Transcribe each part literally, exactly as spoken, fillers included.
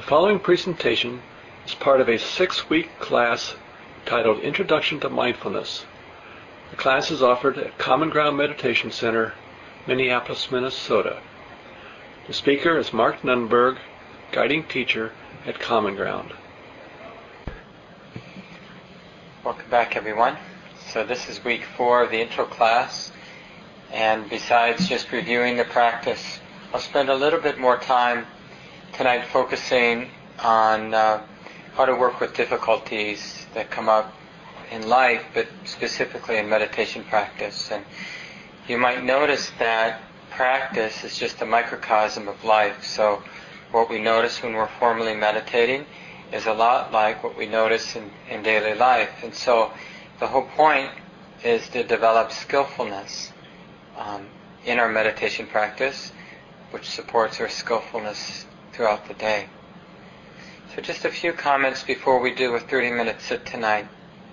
The following presentation is part of a six-week class titled Introduction to Mindfulness. The class is offered at Common Ground Meditation Center, Minneapolis, Minnesota. The speaker is Mark Nunberg, guiding teacher at Common Ground. Welcome back, everyone. So this is week four of the intro class, and besides just reviewing the practice, I'll spend a little bit more time tonight focusing on uh, how to work with difficulties that come up in life, but specifically in meditation practice. And you might notice that practice is just a microcosm of life. So what we notice when we're formally meditating is a lot like what we notice in, in daily life. And so the whole point is to develop skillfulness um, in our meditation practice, which supports our skillfulness throughout the day. So just a few comments before we do a thirty-minute sit tonight.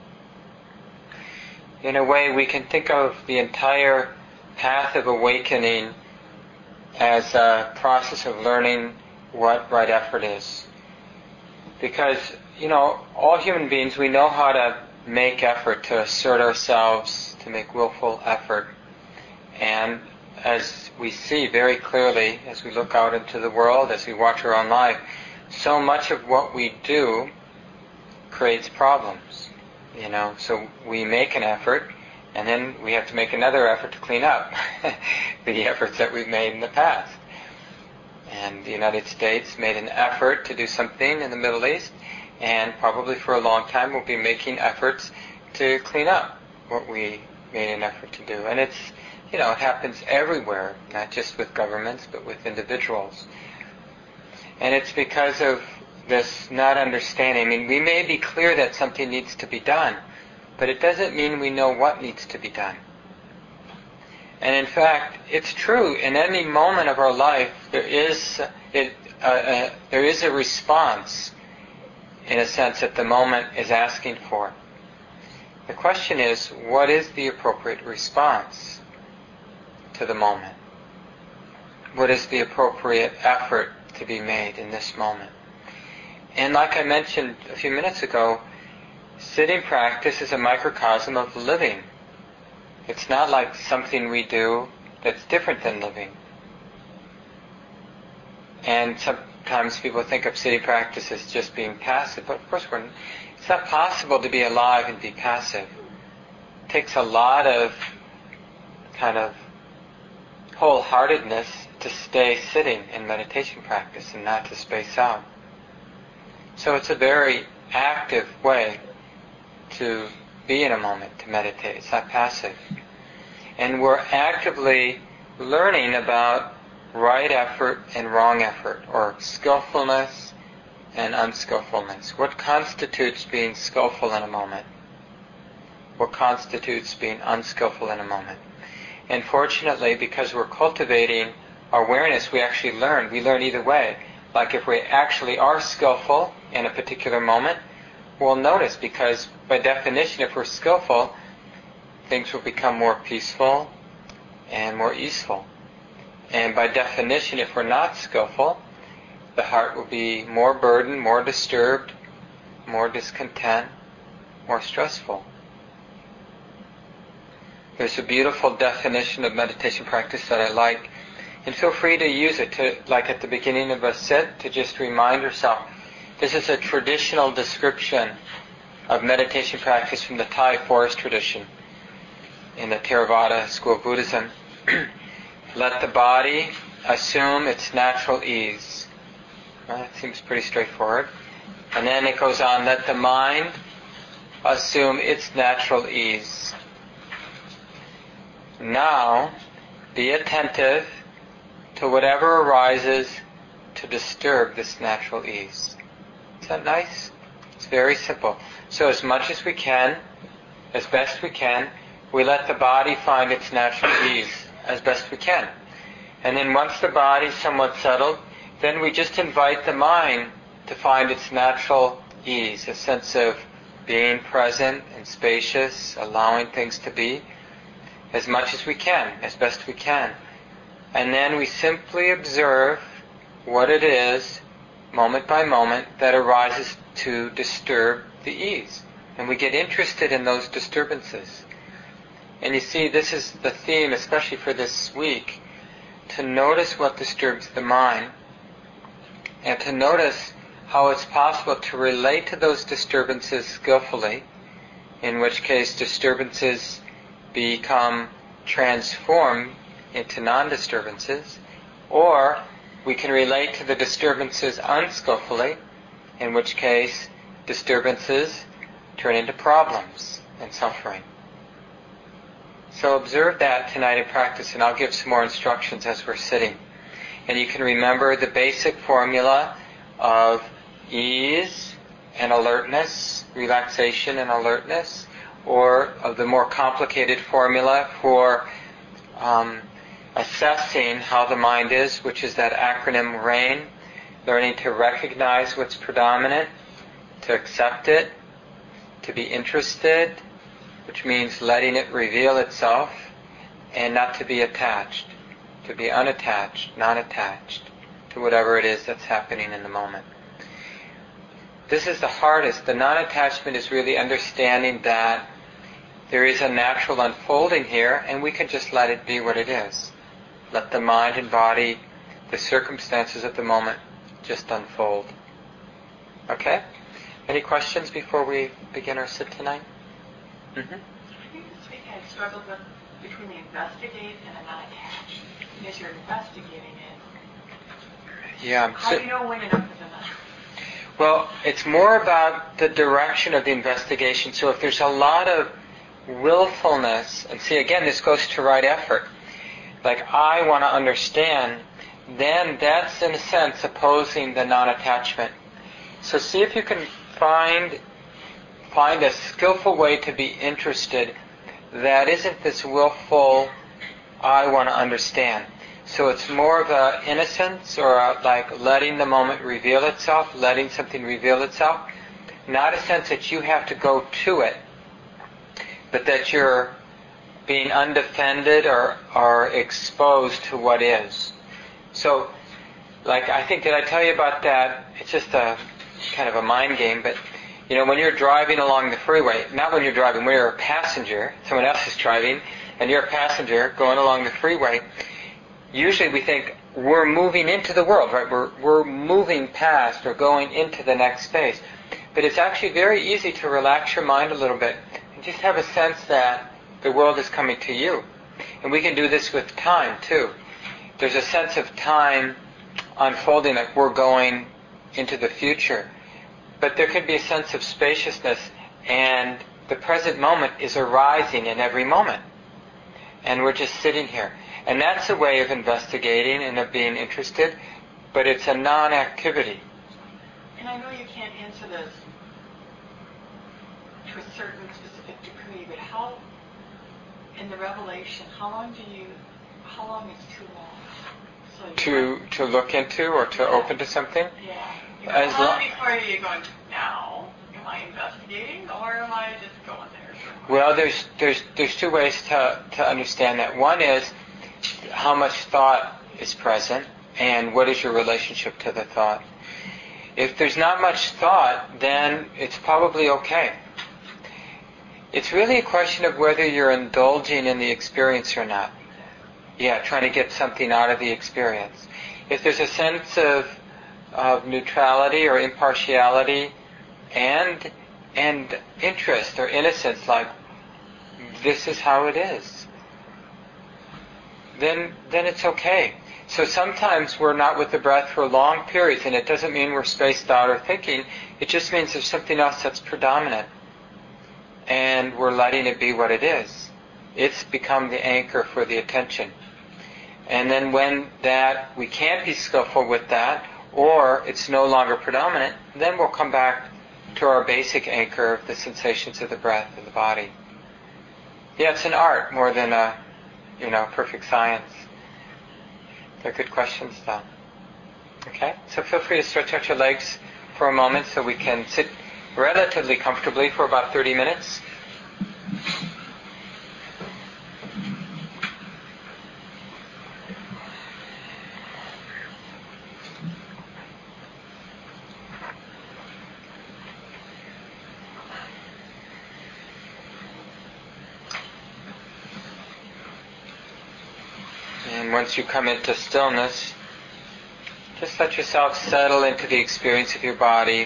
In a way, we can think of the entire path of awakening as a process of learning what right effort is. Because, you know, all human beings, we know how to make effort, to assert ourselves, to make willful effort. And as we see very clearly, as we look out into the world, as we watch our own life, so much of what we do creates problems. You know, so we make an effort, and then we have to make another effort to clean up the efforts that we've made in the past. And the United States made an effort to do something in the Middle East, and probably for a long time we'll be making efforts to clean up what we made an effort to do. And it's, you know, it happens everywhere, not just with governments, but with individuals. And it's because of this not understanding. I mean, we may be clear that something needs to be done, but it doesn't mean we know what needs to be done. And in fact, it's true, in any moment of our life, there is it, uh, uh, there is a response, in a sense, that the moment is asking for. The question is, what is the appropriate response to the moment? What is the appropriate effort to be made in this moment? And like I mentioned a few minutes ago, sitting practice is a microcosm of living. It's not like something we do that's different than living. And sometimes people think of sitting practice as just being passive, but of course we're, it's not possible to be alive and be passive. It takes a lot of kind of wholeheartedness to stay sitting in meditation practice and not to space out. So it's a very active way to be in a moment, to meditate. It's not passive. And we're actively learning about right effort and wrong effort, or skillfulness and unskillfulness. What constitutes being skillful in a moment? What constitutes being unskillful in a moment? And fortunately, because we're cultivating our awareness, we actually learn. We learn either way. Like if we actually are skillful in a particular moment, we'll notice, because by definition, if we're skillful, things will become more peaceful and more easeful. And by definition, if we're not skillful, the heart will be more burdened, more disturbed, more discontent, more stressful. There's a beautiful definition of meditation practice that I like, and feel free to use it, to, like at the beginning of a sit, to just remind yourself. This is a traditional description of meditation practice from the Thai forest tradition in the Theravada school of Buddhism. Let the body assume its natural ease. Well, that seems pretty straightforward. And then it goes on, let the mind assume its natural ease. Now, be attentive to whatever arises to disturb this natural ease. Is that nice? It's very simple. So as much as we can, as best we can, we let the body find its natural ease as best we can. And then once the body's somewhat settled, then we just invite the mind to find its natural ease, a sense of being present and spacious, allowing things to be, as much as we can, as best we can. And then we simply observe what it is moment by moment, that arises to disturb the ease. And we get interested in those disturbances. And you see, this is the theme, especially for this week, to notice what disturbs the mind, and to notice how it's possible to relate to those disturbances skillfully, in which case disturbances become transformed into non-disturbances, or we can relate to the disturbances unskillfully, in which case disturbances turn into problems and suffering. So observe that tonight in practice, and I'll give some more instructions as we're sitting. And you can remember the basic formula of ease and alertness, relaxation and alertness, or of the more complicated formula for um, assessing how the mind is, which is that acronym RAIN, learning to recognize what's predominant, to accept it, to be interested, which means letting it reveal itself, and not to be attached, to be unattached, non-attached to whatever it is that's happening in the moment. This is the hardest. The non-attachment is really understanding that there is a natural unfolding here, and we can just let it be what it is. Let the mind and body, the circumstances of the moment, just unfold. Okay? Any questions before we begin our sit tonight? Mm-hmm. I think this week I struggled with between the investigate and the not attach. As you're investigating it, Yeah. how So, do you know when enough is enough? well, it's more about the direction of the investigation. So if there's a lot of willfulness, and see again, this goes to right effort. Like, I want to understand, then that's in a sense opposing the non-attachment. So see if you can find find a skillful way to be interested that isn't this willful, I want to understand. So it's more of a innocence, or a, like letting the moment reveal itself, letting something reveal itself. Not a sense that you have to go to it, but that you're being undefended or, or exposed to what is. So, like, I think, did I tell you about that? It's just a kind of a mind game, but you know, when you're driving along the freeway, not when you're driving, when you're a passenger, someone else is driving, and you're a passenger going along the freeway, usually we think we're moving into the world, right? We're, we're moving past or going into the next space. But it's actually very easy to relax your mind a little bit and just have a sense that the world is coming to you. And we can do this with time, too. There's a sense of time unfolding, like we're going into the future. But there can be a sense of spaciousness, and the present moment is arising in every moment. And we're just sitting here. And that's a way of investigating and of being interested, but it's a non-activity. And I know you can't answer this to a certain specific degree, but how, in the revelation, how long do you, how long is too long? So you To might, to look into or to Yeah. open to something? yeah. You know, As how lo- long before are you going, now, am I investigating, or am I just going there? Well, there's there's there's two ways to to understand that. One is how much thought is present, and what is your relationship to the thought. If there's not much thought, then it's probably okay. It's really a question of whether you're indulging in the experience or not. Yeah, trying to get something out of the experience. If there's a sense of of neutrality or impartiality and and interest or innocence, like this is how it is, then then it's okay. So sometimes we're not with the breath for long periods, and it doesn't mean we're spaced out or thinking. It just means there's something else that's predominant, and we're letting it be what it is. It's become the anchor for the attention. And then when that we can't be skillful with that, or it's no longer predominant, then we'll come back to our basic anchor of the sensations of the breath and the body. Yeah, it's an art more than a, you know, perfect science. They're good questions, though. Okay? So feel free to stretch out your legs for a moment so we can sit relatively comfortably for about thirty minutes. And once you come into stillness, just let yourself settle into the experience of your body.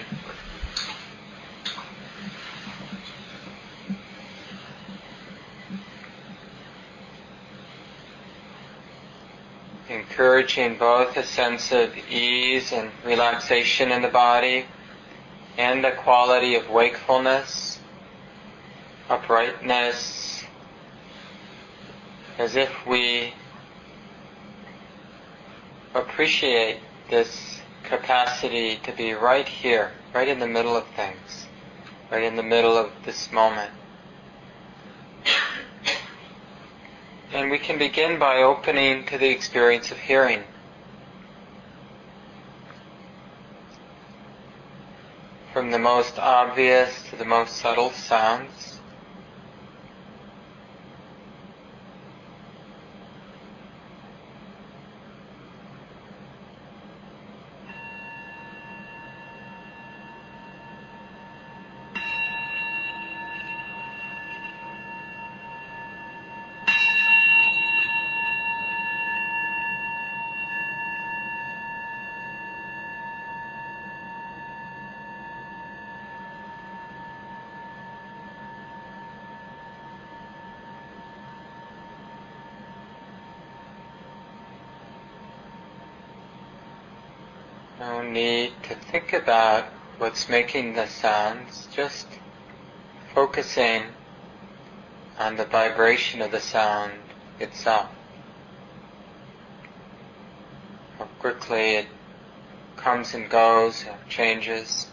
Encouraging both a sense of ease and relaxation in the body and a quality of wakefulness, uprightness, as if we appreciate this capacity to be right here, right in the middle of things, right in the middle of this moment. And we can begin by opening to the experience of hearing. From the most obvious to the most subtle sounds. No need to think about what's making the sounds, just focusing on the vibration of the sound itself. How quickly it comes and goes, or changes.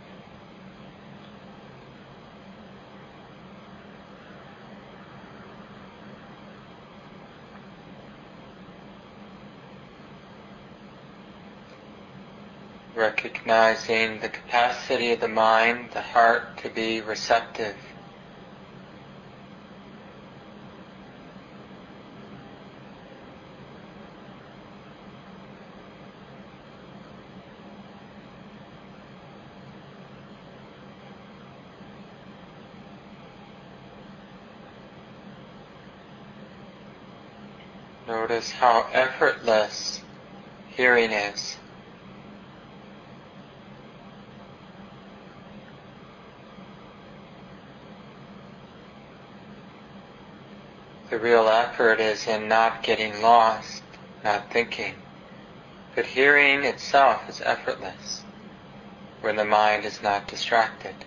Recognizing the capacity of the mind, the heart, to be receptive. Notice how effortless hearing is. The real effort is in not getting lost, not thinking. But hearing itself is effortless, when the mind is not distracted.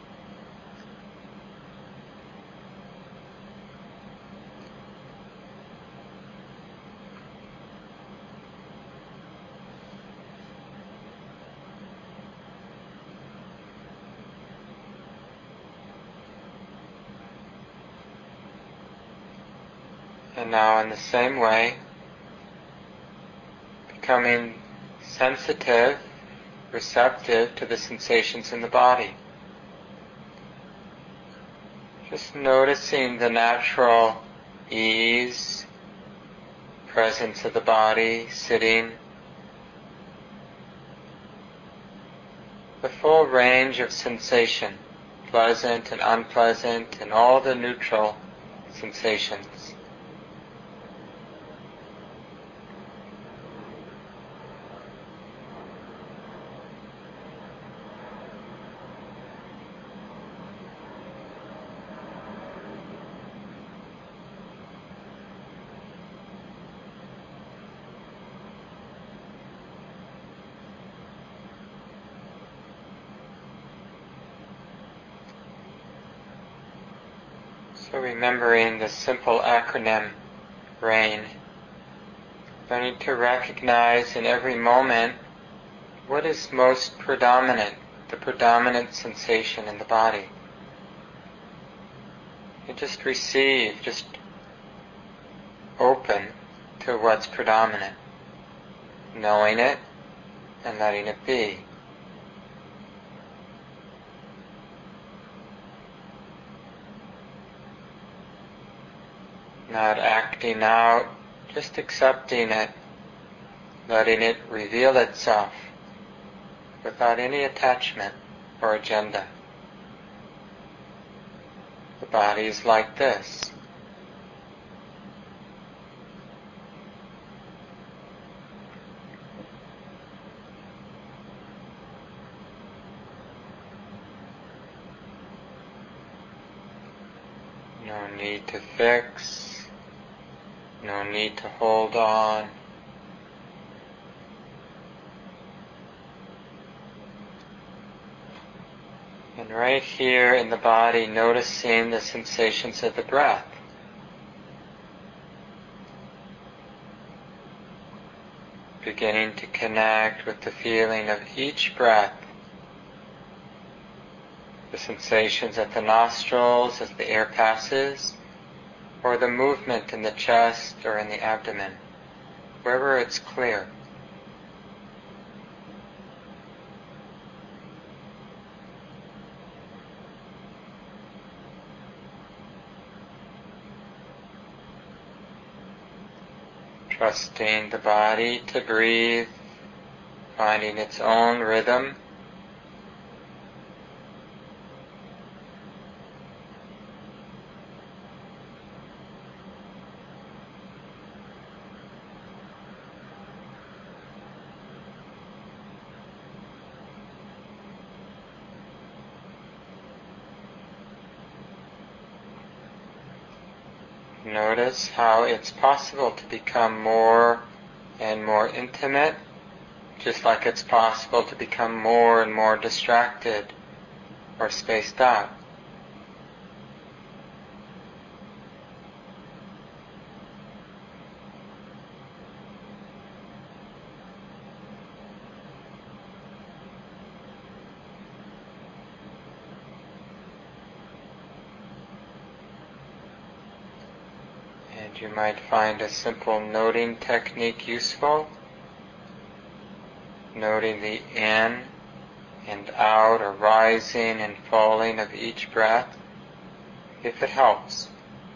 And now in the same way, becoming sensitive, receptive to the sensations in the body. Just noticing the natural ease, presence of the body, sitting, the full range of sensation, pleasant and unpleasant, and all the neutral sensations. So remembering the simple acronym RAIN, learning to recognize in every moment what is most predominant, the predominant sensation in the body. You just receive, just open to what's predominant, knowing it and letting it be. Not acting out, just accepting it, letting it reveal itself without any attachment or agenda. The body is like this. No need to fix. No need to hold on. And right here in the body, noticing the sensations of the breath. Beginning to connect with the feeling of each breath. The sensations at the nostrils as the air passes, or the movement in the chest or in the abdomen, wherever it's clear. Trusting the body to breathe, finding its own rhythm. Notice how it's possible to become more and more intimate, just like it's possible to become more and more distracted or spaced out. You might find a simple noting technique useful, noting the in and out or rising and falling of each breath, if it helps.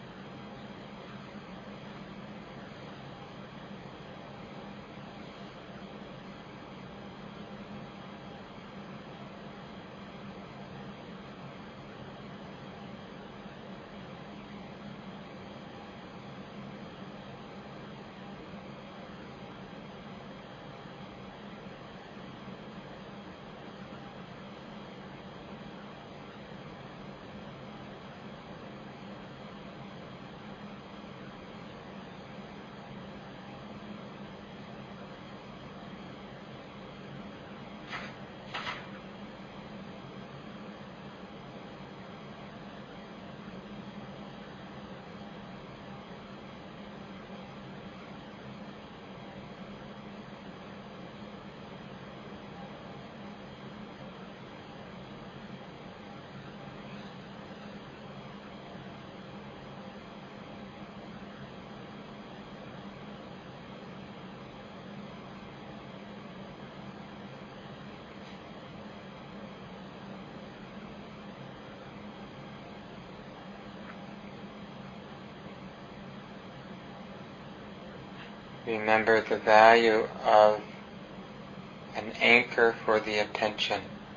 Remember the value of an anchor for the attention.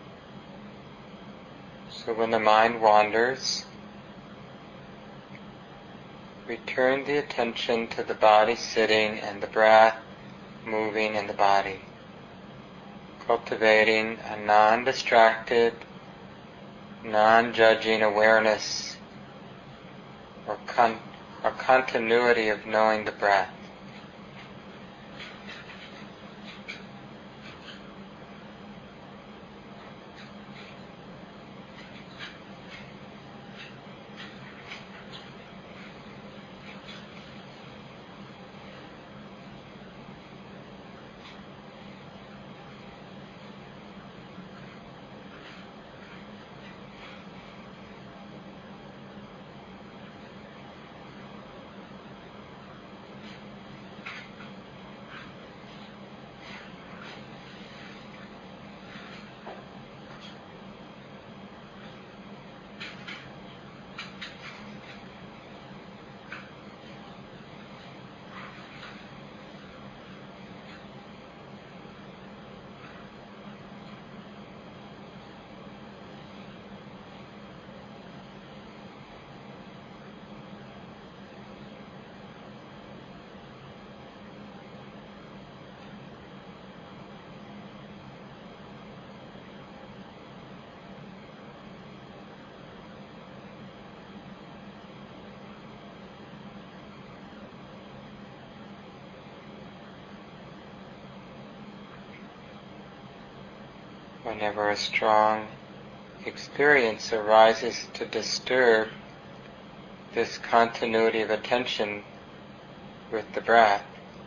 So when the mind wanders, return the attention to the body sitting and the breath moving in the body, cultivating a non-distracted, non-judging awareness or, con- or continuity of knowing the breath. whenever a strong experience arises to disturb this continuity of attention with the breath,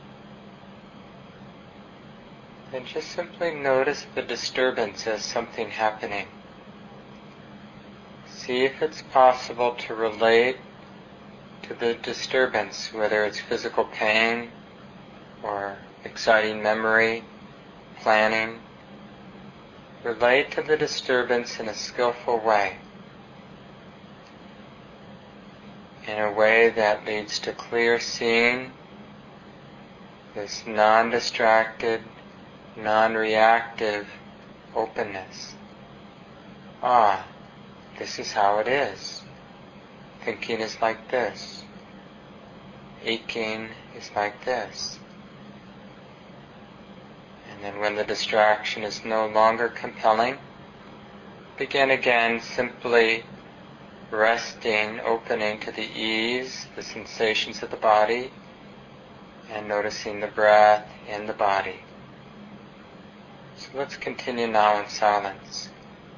then just simply notice the disturbance as something happening. See if it's possible to relate to the disturbance, whether it's physical pain or exciting memory, planning. Relate to the disturbance in a skillful way, in a way that leads to clear seeing, this non-distracted, non-reactive openness. Ah, this is how it is. Thinking is like this. Aching is like this. And then when the distraction is no longer compelling, begin again simply resting, opening to the ease, the sensations of the body, and noticing the breath in the body. So let's continue now in silence.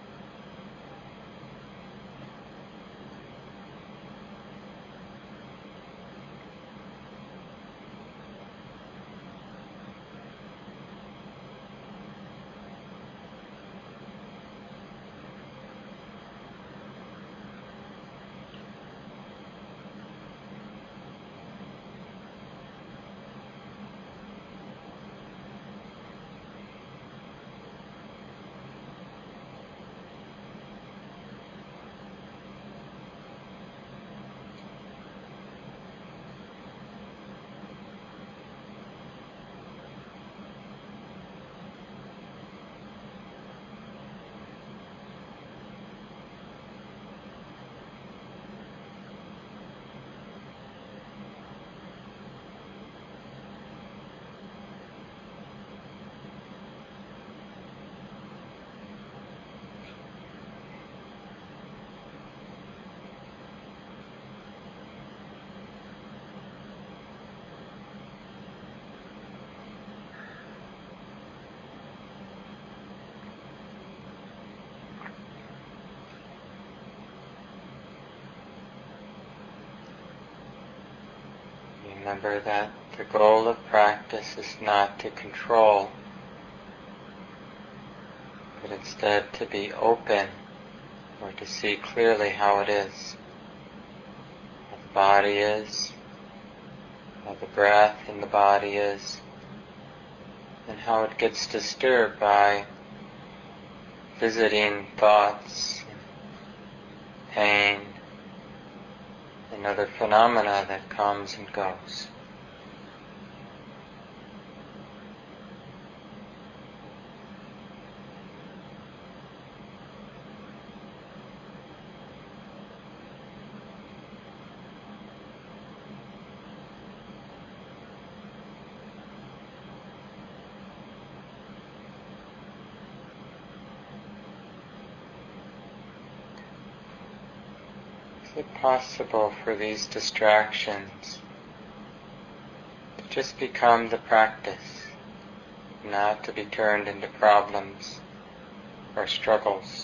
Remember that the goal of practice is not to control, but instead to be open, or to see clearly how it is. How the body is, how the breath in the body is, and how it gets disturbed by visiting thoughts, pain, and other phenomena that comes and goes. Is it possible for these distractions to just become the practice, not to be turned into problems or struggles?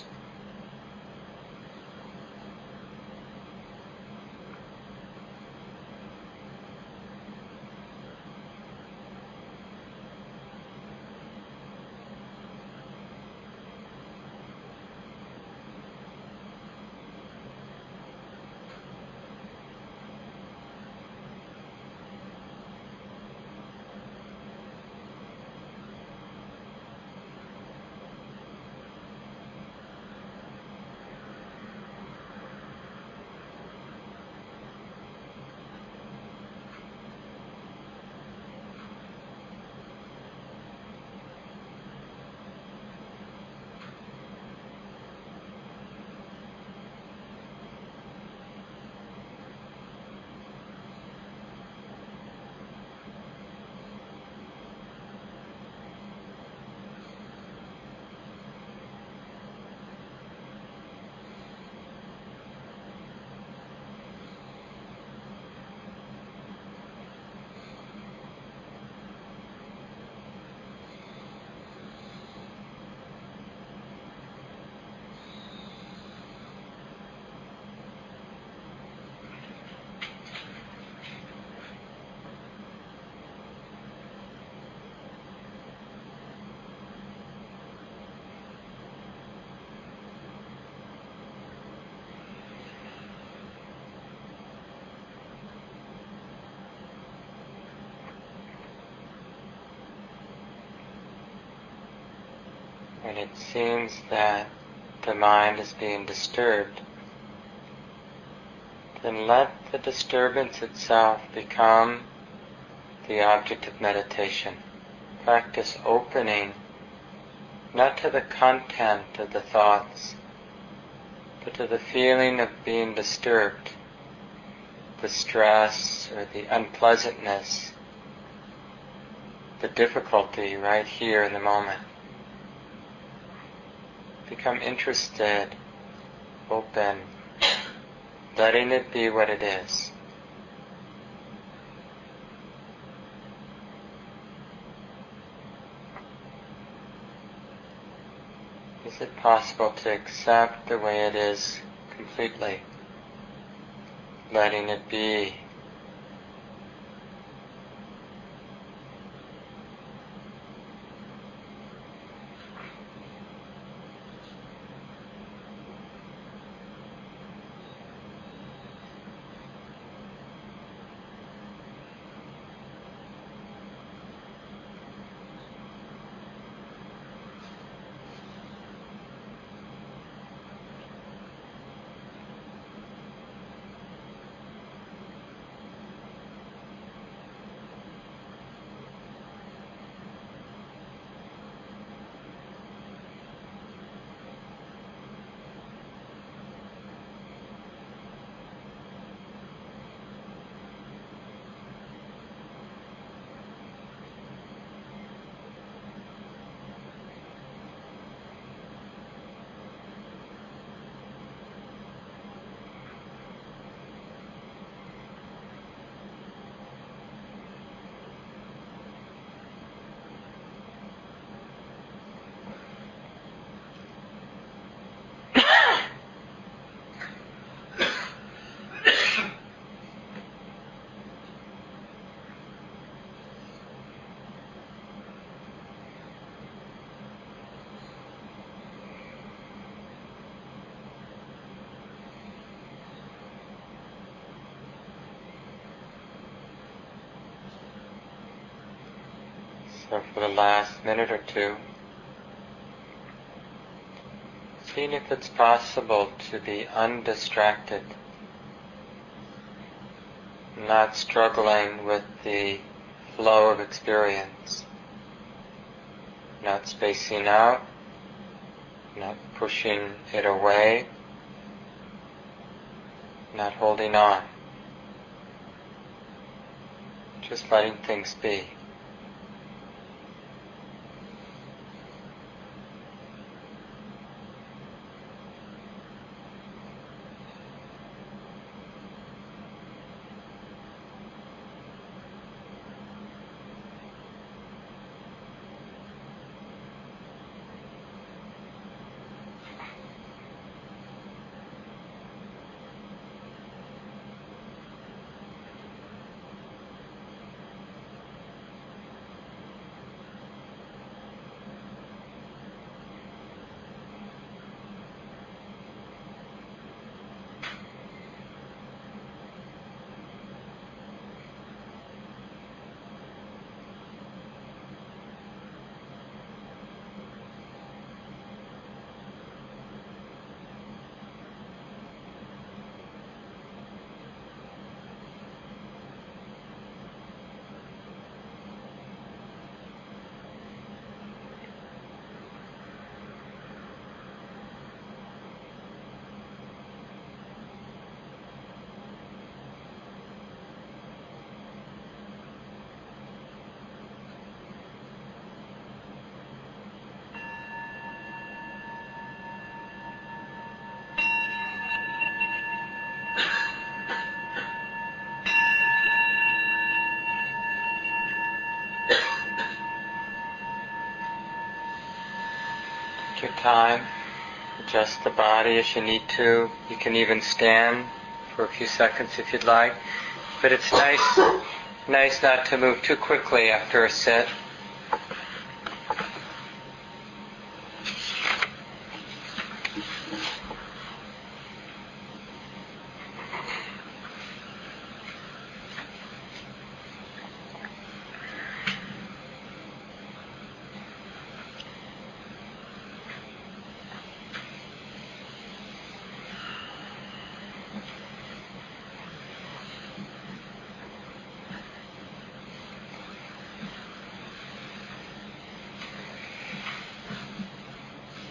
when it seems that the mind is being disturbed, then let the disturbance itself become the object of meditation. Practice opening not to the content of the thoughts, but to the feeling of being disturbed, the stress or the unpleasantness, the difficulty right here in the moment. Become interested, open, letting it be what it is. Is it possible to accept the way it is completely, letting it be? So for the last minute or two, seeing if it's possible to be undistracted, not struggling with the flow of experience, not spacing out, not pushing it away, not holding on, just letting things be. Take your time, adjust the body as you need to. You can even stand for a few seconds if you'd like. But it's nice, nice not to move too quickly after a sit.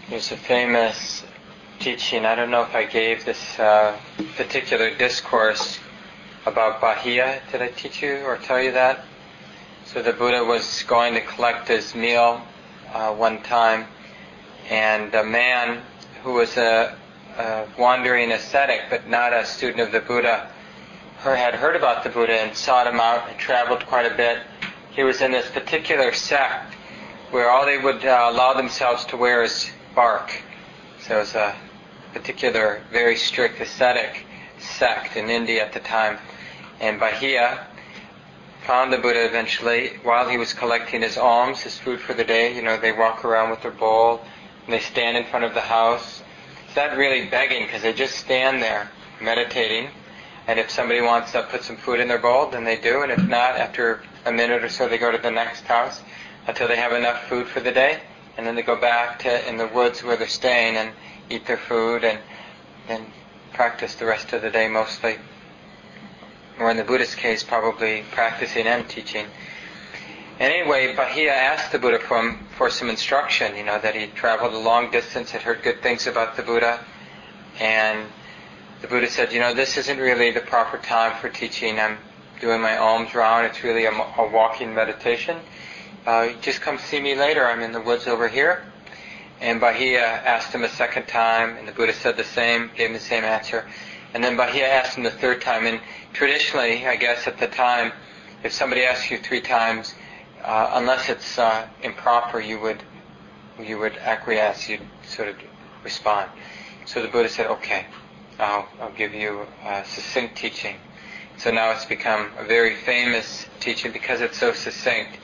There's a famous teaching, I don't know if I gave this uh, particular discourse about Bahiya. Did I teach you or tell you that? So the Buddha was going to collect his meal uh, one time, and a man who was a, a wandering ascetic but not a student of the Buddha had heard about the Buddha and sought him out and traveled quite a bit. He was in this particular sect where all they would uh, allow themselves to wear is bark. So it was a particular, very strict ascetic sect in India at the time. And Bahiya found the Buddha eventually while he was collecting his alms, his food for the day. You know, they walk around with their bowl and they stand in front of the house. It's not really begging because they just stand there meditating. And if somebody wants to put some food in their bowl, then they do. And if not, after a minute or so, they go to the next house until they have enough food for the day. And then they go back to in the woods where they're staying and eat their food and then practice the rest of the day mostly. Or in the Buddhist case, probably practicing and teaching. Anyway, Bahiya asked the Buddha for, him, for some instruction, you know, that he traveled a long distance, had heard good things about the Buddha. And the Buddha said, you know, this isn't really the proper time for teaching. I'm doing my alms round. It's really a, a walking meditation. Uh, just come see me later. I'm in the woods over here. And Bahiya asked him a second time, and the Buddha said the same, gave him the same answer. And then Bahiya asked him the third time. And traditionally, I guess at the time, if somebody asks you three times, uh, unless it's uh, improper, you would you would acquiesce. You'd sort of respond. So the Buddha said, okay, I'll, I'll give you a succinct teaching. So now it's become a very famous teaching because it's so succinct.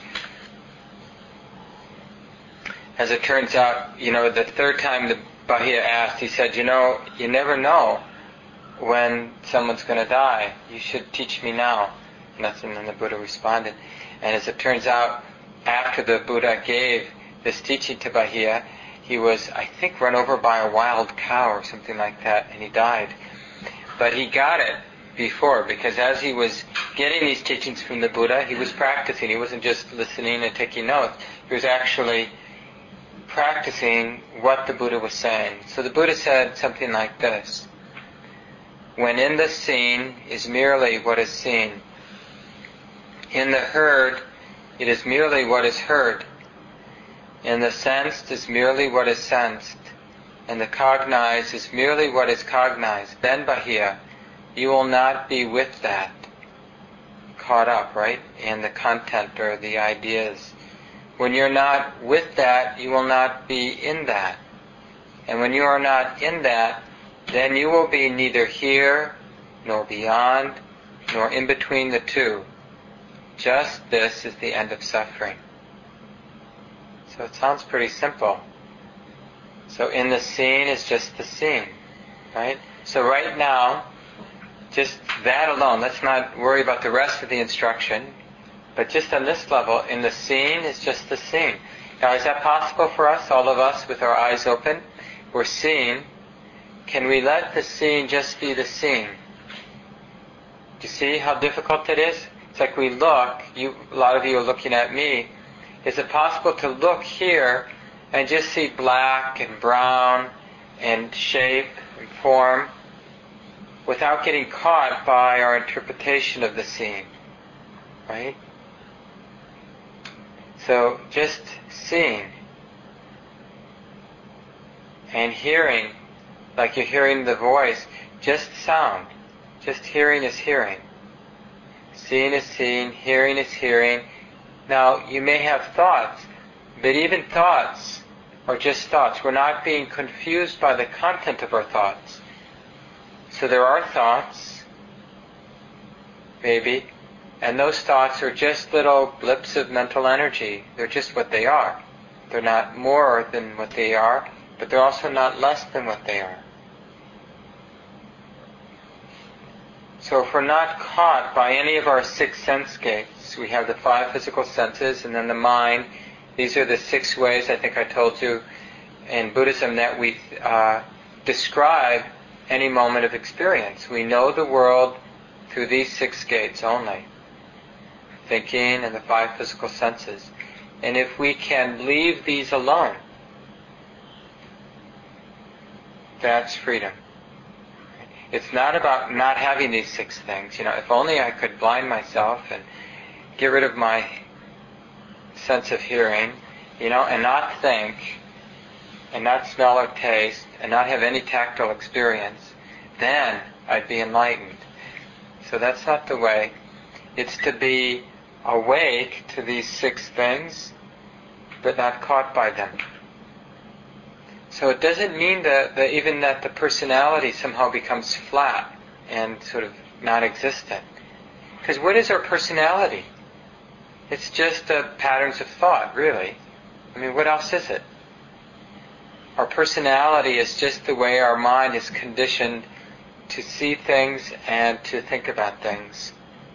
As it turns out, you know, the third time the Bahiya asked, he said, you know, you never know when someone's going to die. You should teach me now. And that's when the Buddha responded. And as it turns out, after the Buddha gave this teaching to Bahiya, he was, I think, run over by a wild cow or something like that, and he died. But he got it before, because as he was getting these teachings from the Buddha, he was practicing. He wasn't just listening and taking notes. He was actually practicing what the Buddha was saying. So the Buddha said something like this: when in the seen is merely what is seen, in the heard it is merely what is heard, in the sensed is merely what is sensed, and the cognized is merely what is cognized, then Bahiya, you will not be with that, caught up, right, in the content or the ideas. When you're not with that, you will not be in that. And when you are not in that, then you will be neither here, nor beyond, nor in between the two. Just this is the end of suffering. So it sounds pretty simple. So in the seen is just the seen, right? So right now, just that alone, let's not worry about the rest of the instruction, but just on this level, in the seen is just the seen. Now, is that possible for us, all of us, with our eyes open? We're seeing. Can we let the seen just be the seen? Do you see how difficult it is? It's like we look, you, a lot of you are looking at me. Is it possible to look here and just see black and brown and shape and form without getting caught by our interpretation of the scene? Right? So just seeing and hearing, like you're hearing the voice, just sound. Just hearing is hearing. Seeing is seeing, hearing is hearing. Now, you may have thoughts, but even thoughts are just thoughts. We're not being confused by the content of our thoughts. So there are thoughts, maybe, and those thoughts are just little blips of mental energy. They're just what they are. They're not more than what they are, but they're also not less than what they are. So if we're not caught by any of our six sense gates, we have the five physical senses and then the mind. These are the six ways, I think I told you, in Buddhism that we uh, describe any moment of experience. We know the world through these six gates only. Thinking and the five physical senses. And if we can leave these alone, that's freedom. It's not about not having these six things. You know, if only I could blind myself and get rid of my sense of hearing, you know, and not think, and not smell or taste, and not have any tactile experience, then I'd be enlightened. So that's not the way. It's to be awake to these six things, but not caught by them. So it doesn't mean that, that even that the personality somehow becomes flat and sort of non-existent. Because what is our personality? It's just uh, patterns of thought, really. I mean, what else is it? Our personality is just the way our mind is conditioned to see things and to think about things.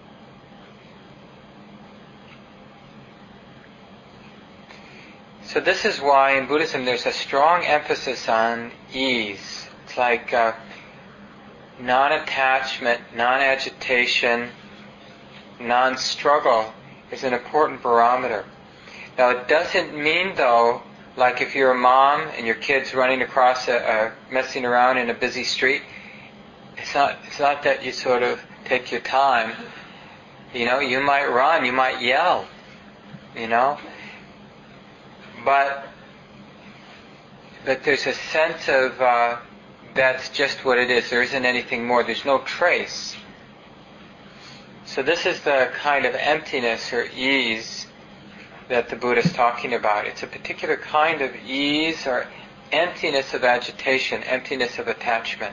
So this is why in Buddhism there's a strong emphasis on ease. It's like uh, non-attachment, non-agitation, non-struggle is an important barometer. Now it doesn't mean though, like if you're a mom and your kid's running across, a, a messing around in a busy street, it's not, it's not that you sort of take your time. You know, you might run, you might yell, you know. But, but there's a sense of uh, that's just what it is. There isn't anything more. There's no trace. So this is the kind of emptiness or ease that the Buddha is talking about. It's a particular kind of ease or emptiness of agitation, emptiness of attachment.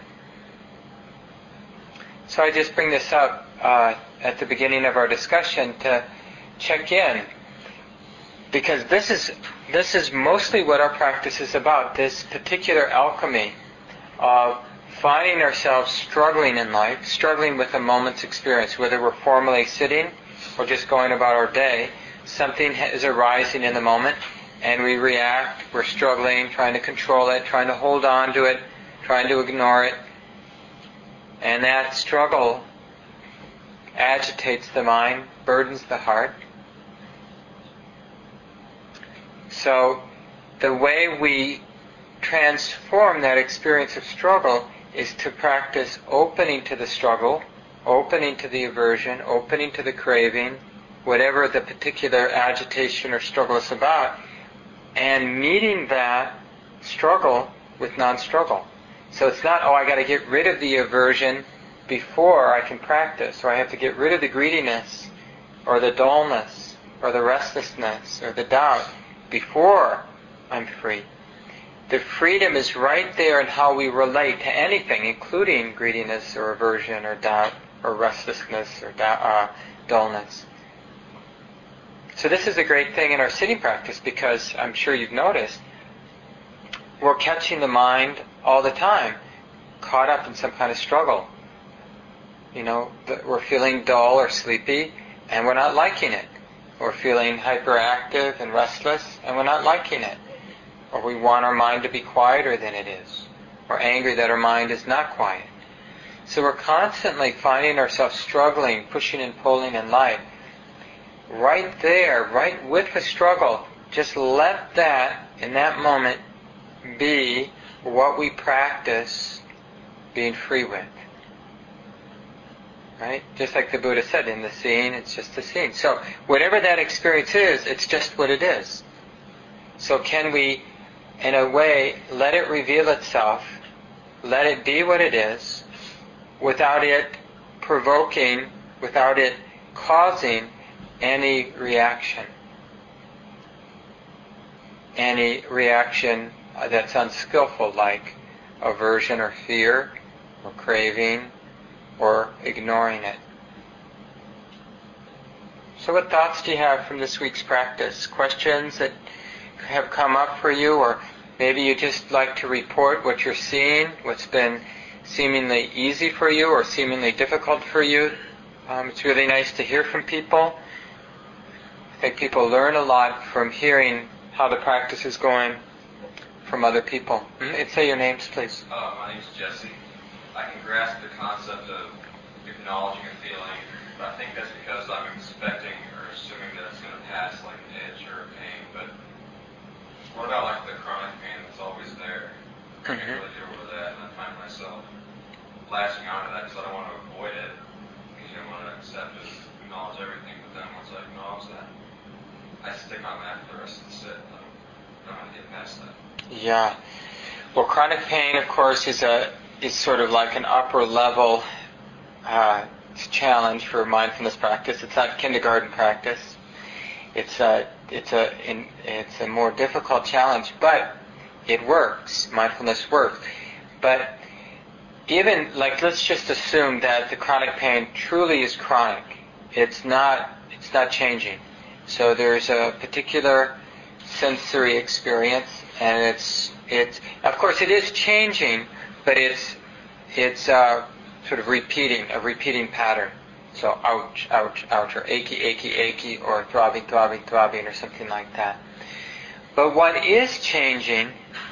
So I just bring this up uh, at the beginning of our discussion to check in, because this is this is mostly what our practice is about, this particular alchemy of finding ourselves struggling in life, struggling with a moment's experience, whether we're formally sitting or just going about our day. Something is arising in the moment and we react, we're struggling, trying to control it, trying to hold on to it, trying to ignore it. And that struggle agitates the mind, burdens the heart. So the way we transform that experience of struggle is to practice opening to the struggle, opening to the aversion, opening to the craving, whatever the particular agitation or struggle is about, and meeting that struggle with non-struggle. So it's not, oh, I got to get rid of the aversion before I can practice, or I have to get rid of the greediness, or the dullness, or the restlessness, or the doubt before I'm free. The freedom is right there in how we relate to anything, including greediness, or aversion, or doubt, or restlessness, or doubt, uh, dullness. So this is a great thing in our sitting practice, because I'm sure you've noticed we're catching the mind all the time, caught up in some kind of struggle. You know, we're feeling dull or sleepy, and we're not liking it. We're feeling hyperactive and restless, and we're not liking it. Or we want our mind to be quieter than it is. We're angry that our mind is not quiet. So we're constantly finding ourselves struggling, pushing and pulling in life. Right there, right with the struggle, just let that, in that moment, be what we practice being free with. Right? Just like the Buddha said, in the scene, it's just the scene. So whatever that experience is, it's just what it is. So can we, in a way, let it reveal itself, let it be what it is, without it provoking, without it causing any reaction. Any reaction that's unskillful, like aversion or fear, or craving, or ignoring it. So what thoughts do you have from this week's practice? Questions that have come up for you, or maybe you just like to report what you're seeing, what's been seemingly easy for you or seemingly difficult for you. Um, it's really nice to hear from people. I think people learn a lot from hearing how the practice is going from other people. Mm-hmm. Say your names, please. Uh, my name's Jesse. I can grasp the concept of acknowledging a feeling, but I think that's because I'm expecting or assuming that it's going to pass like an itch or a pain. But what about like the chronic pain that's always there? I can't really deal with that. And find myself latching onto that because I don't want to avoid it, because you don't want to accept it, acknowledge everything. But then once I acknowledge that, I stick on that for the rest of the sit. I don't, I don't want to get past that. Yeah. Well, chronic pain, of course, is a is sort of like an upper level uh, challenge for mindfulness practice. It's not kindergarten practice. It's a it's a in, it's a more difficult challenge, but it works. Mindfulness works. But even like, let's just assume that the chronic pain truly is chronic. It's not it's not changing. So there's a particular sensory experience, and it's it's of course it is changing, but it's it's uh, sort of repeating a repeating pattern. So ouch, ouch, ouch, or achy, achy, achy, or throbbing, throbbing, throbbing, or something like that. But what is changing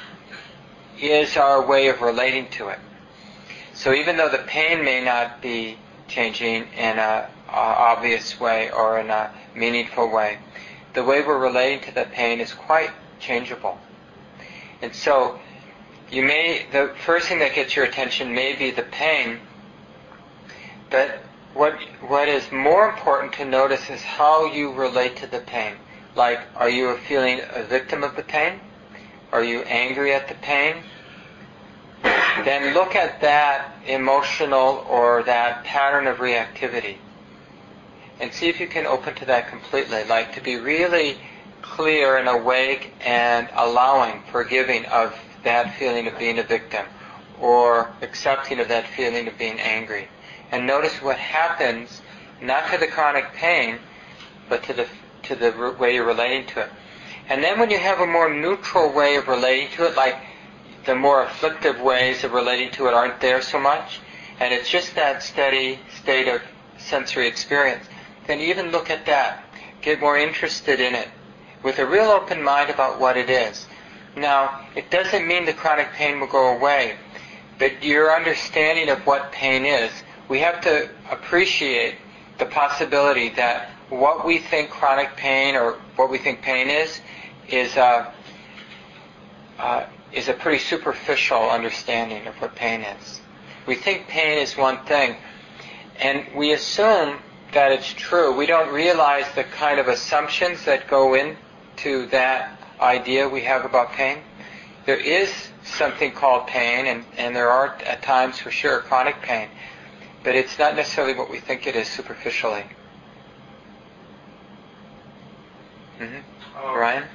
is our way of relating to it. So even though the pain may not be changing in a, a obvious way or in a meaningful way, the way we're relating to the pain is quite changeable. And so you may, the first thing that gets your attention may be the pain, but what what is more important to notice is how you relate to the pain. Like, are you feeling a victim of the pain? Are you angry at the pain? Then look at that emotional or that pattern of reactivity and see if you can open to that completely. Like, to be really clear and awake and allowing, forgiving of that feeling of being a victim, or accepting of that feeling of being angry. And notice what happens, not to the chronic pain, but to the to the way you're relating to it. And then when you have a more neutral way of relating to it, like the more afflictive ways of relating to it aren't there so much, and it's just that steady state of sensory experience, then even look at that. Get more interested in it with a real open mind about what it is. Now, it doesn't mean the chronic pain will go away, but your understanding of what pain is, we have to appreciate the possibility that what we think chronic pain or what we think pain is, is a, uh, is a pretty superficial understanding of what pain is. We think pain is one thing, and we assume that it's true. We don't realize the kind of assumptions that go into that idea we have about pain. There is something called pain, and, and there are at times for sure chronic pain, but it's not necessarily what we think it is superficially. Mm-hmm. Um, Ryan?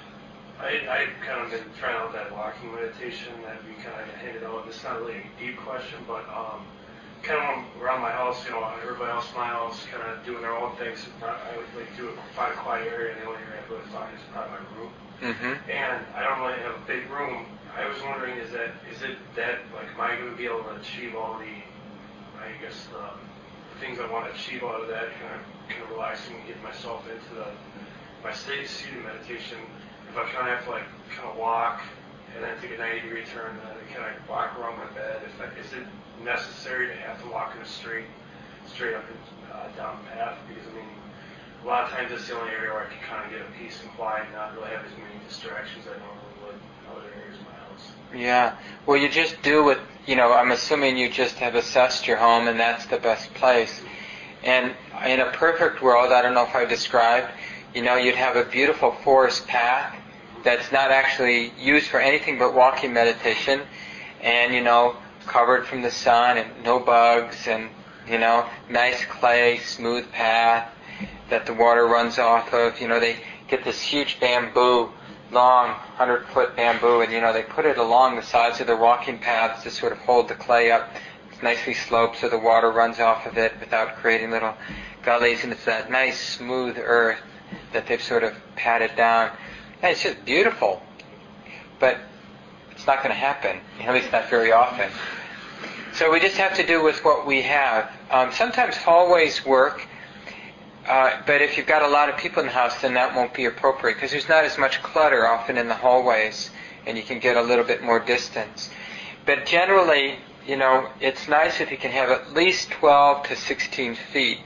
I, I've kind of been trying out that walking meditation that we kind of handed out. It's not really a deep question, but um, kind of around my house, you know, everybody else in my house kind of doing their own things. I would like do a, find a quiet area, and the only area I really find is probably my room. Mm-hmm. And I don't really have a big room. I was wondering, is that is it that like am I going to be able to achieve all the, I guess the things I want to achieve out of that kind of kind of relaxing and get myself into the my state seated meditation? If I kind of have to like kind of walk and then take a ninety degree turn and then kind of walk around my bed, is that is it necessary to have to walk in a straight straight up and uh, down path? Because I mean, a lot of times it's the only area where I can kind of get a peace and quiet and not really have as many distractions as I normally would in other areas of my house. Yeah. Well, you just do what, you know, I'm assuming you just have assessed your home and that's the best place. And in a perfect world, I don't know if I described, you know, you'd have a beautiful forest path that's not actually used for anything but walking meditation, and, you know, covered from the sun and no bugs and, you know, nice clay, smooth path that the water runs off of. You know, they get this huge bamboo, long hundred-foot bamboo, and, you know, they put it along the sides of their walking paths to sort of hold the clay up. It's nicely sloped so the water runs off of it without creating little gullies, and it's that nice smooth earth that they've sort of patted down. And it's just beautiful. But it's not going to happen, at least not very often. So we just have to do with what we have. Um, sometimes hallways work, uh, but if you've got a lot of people in the house, then that won't be appropriate, because there's not as much clutter often in the hallways, and you can get a little bit more distance. But generally, you know, it's nice if you can have at least twelve to sixteen feet,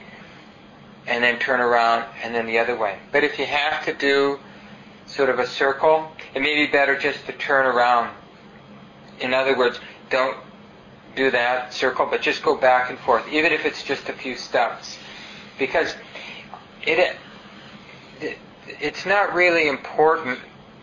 and then turn around, and then the other way. But if you have to do sort of a circle, it may be better just to turn around. In other words, don't do that circle, but just go back and forth, even if it's just a few steps. Because it, it it's not really important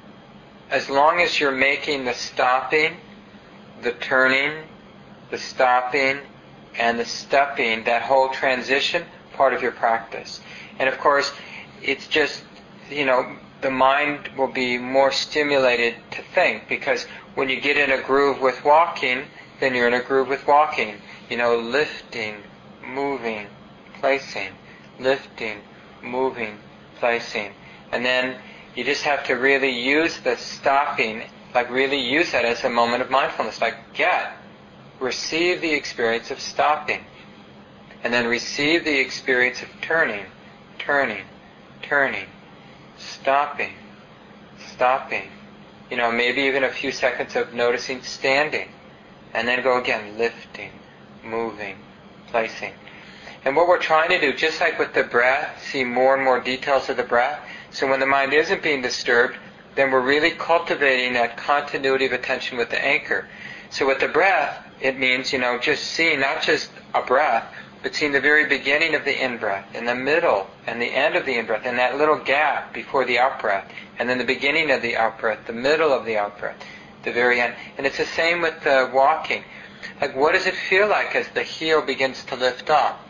as long as you're making the stopping, the turning, the stopping, and the stepping, that whole transition, part of your practice. And of course, it's just, you know, the mind will be more stimulated to think, because when you get in a groove with walking, then you're in a groove with walking. You know, lifting, moving, placing, lifting, moving, placing. And then you just have to really use the stopping, like really use that as a moment of mindfulness. Like get, receive the experience of stopping. And then receive the experience of turning, turning, turning, stopping, stopping. You know, maybe even a few seconds of noticing standing. And then go again, lifting, moving, placing. And what we're trying to do, just like with the breath, see more and more details of the breath. So when the mind isn't being disturbed, then we're really cultivating that continuity of attention with the anchor. So with the breath, it means, you know, just seeing not just a breath, but seeing the very beginning of the in-breath, and the middle, and the end of the in-breath, and that little gap before the out-breath, and then the beginning of the out-breath, the middle of the out-breath, the very end. And it's the same with the walking. Like, what does it feel like as the heel begins to lift up,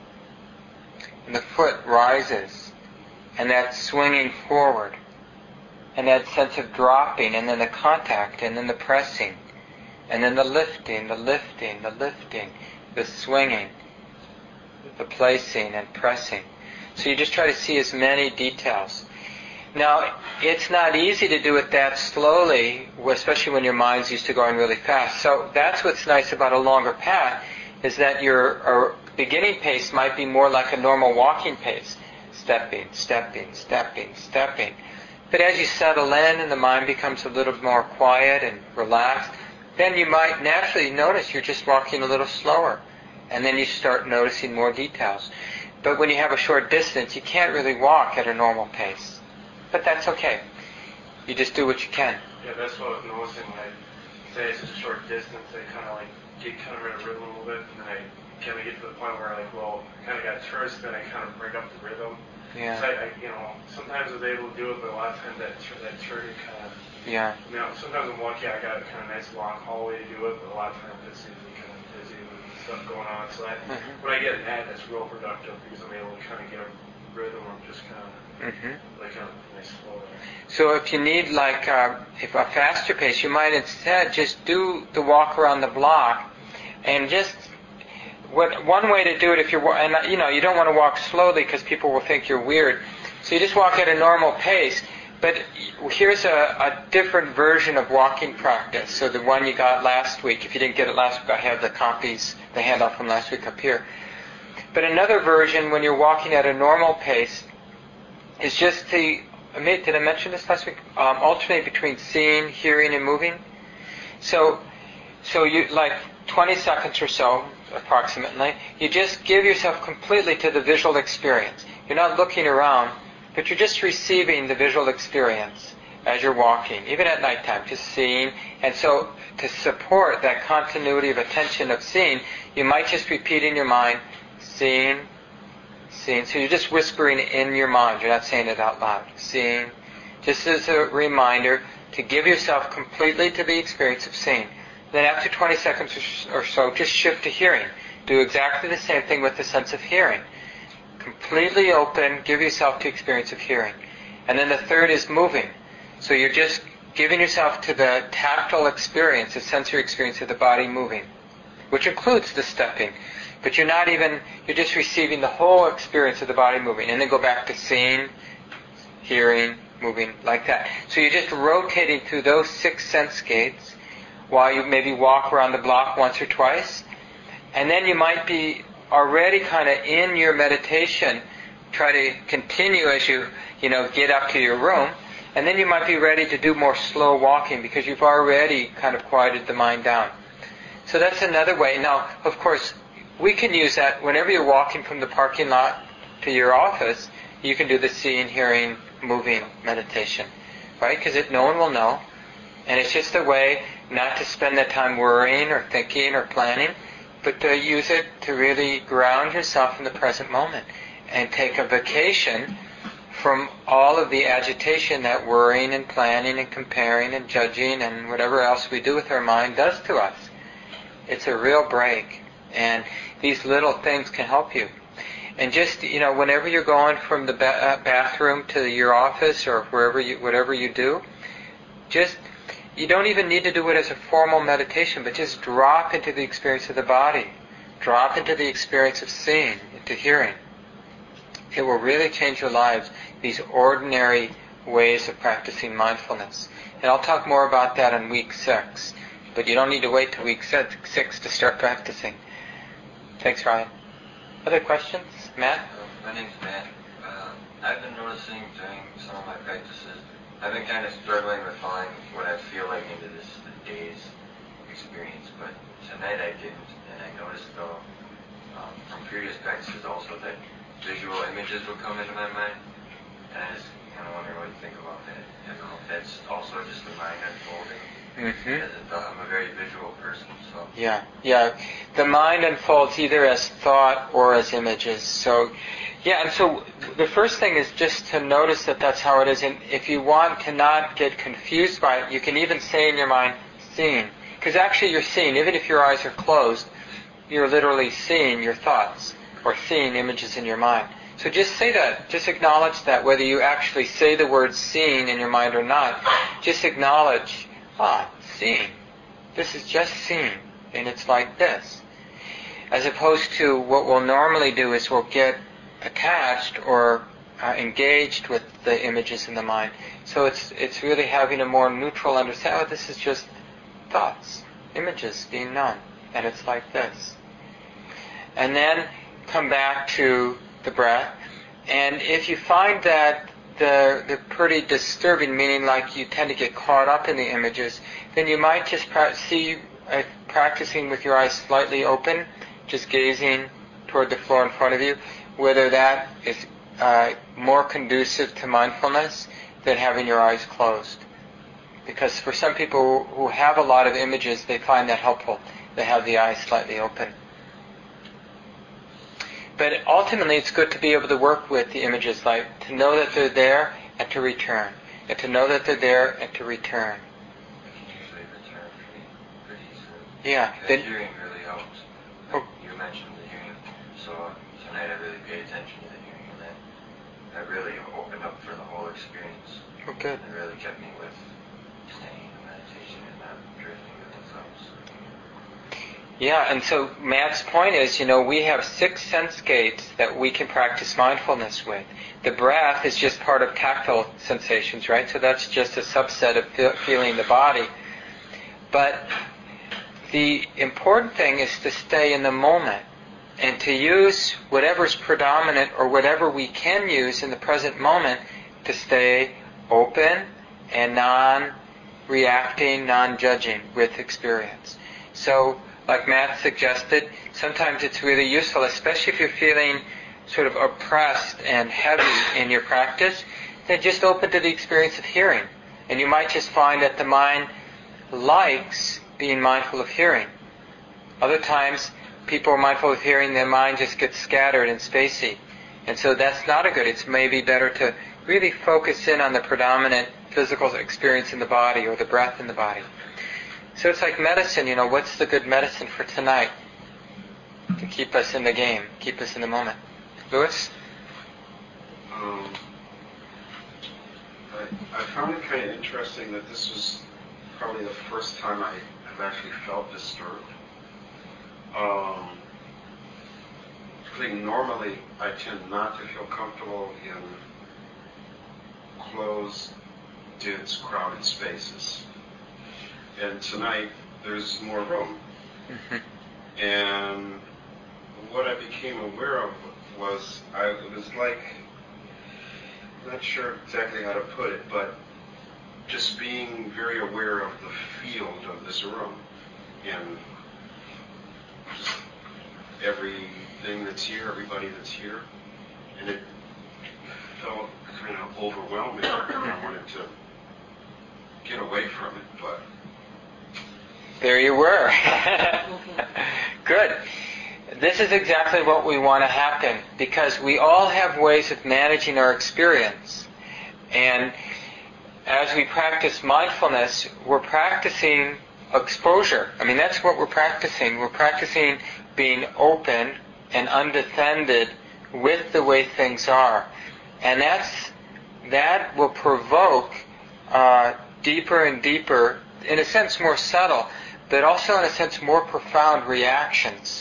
and the foot rises, and that swinging forward, and that sense of dropping, and then the contact, and then the pressing, and then the lifting, the lifting, the lifting, the swinging, the placing and pressing. So you just try to see as many details. Now, it's not easy to do it that slowly, especially when your mind's used to going really fast. So that's what's nice about a longer path, is that your beginning pace might be more like a normal walking pace. Stepping, stepping, stepping, stepping. But as you settle in and the mind becomes a little more quiet and relaxed, then you might naturally notice you're just walking a little slower. And then you start noticing more details. But when you have a short distance, you can't really walk at a normal pace. But that's okay. You just do what you can. Yeah, that's what I was noticing. Like, say it's a short distance, I kind of like get kind of in a rhythm a little bit, and then I kind of get to the point where like, well, I kind of got terse, then I kind of break up the rhythm. Yeah. So I, I, you know, sometimes I was able to do it, but a lot of times that that turning kind of. Yeah. You know, sometimes I'm walking, I got a kind of nice long hallway to do it, but a lot of times it's usually kind of busy with stuff going on. So that Mm-hmm. when I get in that, that's real productive because I'm able to kind of get a rhythm of just kind of Mm-hmm. like a nice flow there. So if you need like uh, if a faster pace, you might instead just do the walk around the block, and just what one way to do it if you're and you know you don't want to walk slowly because people will think you're weird. So you just walk at a normal pace. But here's a, a different version of walking practice. So the one you got last week, if you didn't get it last week, I have the copies, the handout from last week up here. But another version, when you're walking at a normal pace, is just to, did I mention this last week? Um, alternate between seeing, hearing, and moving. So, so you like twenty seconds or so, approximately, you just give yourself completely to the visual experience. You're not looking around, but you're just receiving the visual experience as you're walking, even at nighttime, just seeing. And so to support that continuity of attention of seeing, you might just repeat in your mind, seeing, seeing. So you're just whispering in your mind. You're not saying it out loud. Seeing. Just as a reminder to give yourself completely to the experience of seeing. Then after twenty seconds or so, just shift to hearing. Do exactly the same thing with the sense of hearing. Completely open, give yourself to experience of hearing. And then the third is moving. So you're just giving yourself to the tactile experience, the sensory experience of the body moving, which includes the stepping. But you're not even, you're just receiving the whole experience of the body moving. And then go back to seeing, hearing, moving, like that. So you're just rotating through those six sense gates while you maybe walk around the block once or twice. And then you might be already kind of in your meditation, try to continue as you, you know, get up to your room, and then you might be ready to do more slow walking because you've already kind of quieted the mind down. So that's another way. Now, of course, we can use that whenever you're walking from the parking lot to your office, you can do the seeing, hearing, moving meditation, right? Because no one will know, and it's just a way not to spend that time worrying or thinking or planning. but to use it to really ground yourself in the present moment and take a vacation from all of the agitation that worrying and planning and comparing and judging and whatever else we do with our mind does to us. It's a real break, and these little things can help you. And just, you know, whenever you're going from the ba- uh, bathroom to your office or wherever you, whatever you do, just, you don't even need to do it as a formal meditation, but just drop into the experience of the body. Drop into the experience of seeing, into hearing. It will really change your lives, these ordinary ways of practicing mindfulness. And I'll talk more about that in week six. But you don't need to wait till week six to start practicing. Thanks, Ryan. Other questions? Matt? Uh, my name's Matt. Uh, I've been noticing during some of my practices, I've been kind of struggling with following what I feel like into this day's experience. But tonight I didn't, and I noticed though, um, from previous practices also, that visual images would come into my mind, and I just kind of wonder what you think about that. I don't know if that's also just the mind unfolding. Mm-hmm. As a, I'm a very visual person, so. Yeah, yeah. The mind unfolds either as thought or as images. So, yeah, and so the first thing is just to notice that that's how it is. And if you want to not get confused by it, you can even say in your mind, seeing. Because actually you're seeing, even if your eyes are closed, you're literally seeing your thoughts or seeing images in your mind. So just say that. Just acknowledge that. Whether you actually say the word seeing in your mind or not, just acknowledge, ah, seeing. This is just seeing. And it's like this. As opposed to what we'll normally do is we'll get attached or uh, engaged with the images in the mind. So it's it's really having a more neutral understanding. Oh, this is just thoughts, images being known. And it's like this. And then come back to the breath. And if you find that the, they're pretty disturbing, meaning like you tend to get caught up in the images, then you might just pra- see uh, practicing with your eyes slightly open, just gazing toward the floor in front of you, whether that is uh, more conducive to mindfulness than having your eyes closed. Because for some people who have a lot of images, they find that helpful. They have the eyes slightly open. But ultimately, it's good to be able to work with the images, like to know that they're there and to return, and to know that they're there and to return. I can usually return pretty, pretty easily. Yeah. The Then, hearing really helps. Oh. You mentioned the hearing, so tonight I really paid attention to the hearing, and that, that really opened up for the whole experience. oh, good. It really kept me with staying in meditation and not drifting with the thoughts. Yeah, and so Matt's point is, you know, we have six sense gates that we can practice mindfulness with. The breath is just part of tactile sensations, right? So that's just a subset of feel, feeling the body. But the important thing is to stay in the moment and to use whatever's predominant or whatever we can use in the present moment to stay open and non-reacting, non-judging with experience. So, like Matt suggested, sometimes it's really useful, especially if you're feeling sort of oppressed and heavy in your practice, then just open to the experience of hearing. And you might just find that the mind likes being mindful of hearing. Other times, people are mindful of hearing, their mind just gets scattered and spacey. And so that's not a good. It's maybe better to really focus in on the predominant physical experience in the body or the breath in the body. So it's like medicine, you know, what's the good medicine for tonight? To keep us in the game, keep us in the moment. Louis? Um, I, I found it kind of interesting that this was probably the first time I have actually felt disturbed. Um, I think normally I tend not to feel comfortable in closed, dense, crowded spaces. And tonight, there's more room. Mm-hmm. And what I became aware of was, I, it was like, I'm not sure exactly how to put it, but just being very aware of the field of this room and just everything that's here, everybody that's here. And it felt kind of overwhelming. I wanted to get away from it, but there you were. Good. this is exactly what we want to happen, because we all have ways of managing our experience. And as we practice mindfulness, we're practicing exposure. I mean, that's what we're practicing. We're practicing being open and undefended with the way things are. And that's that will provoke uh, deeper and deeper, in a sense more subtle, but also in a sense more profound reactions.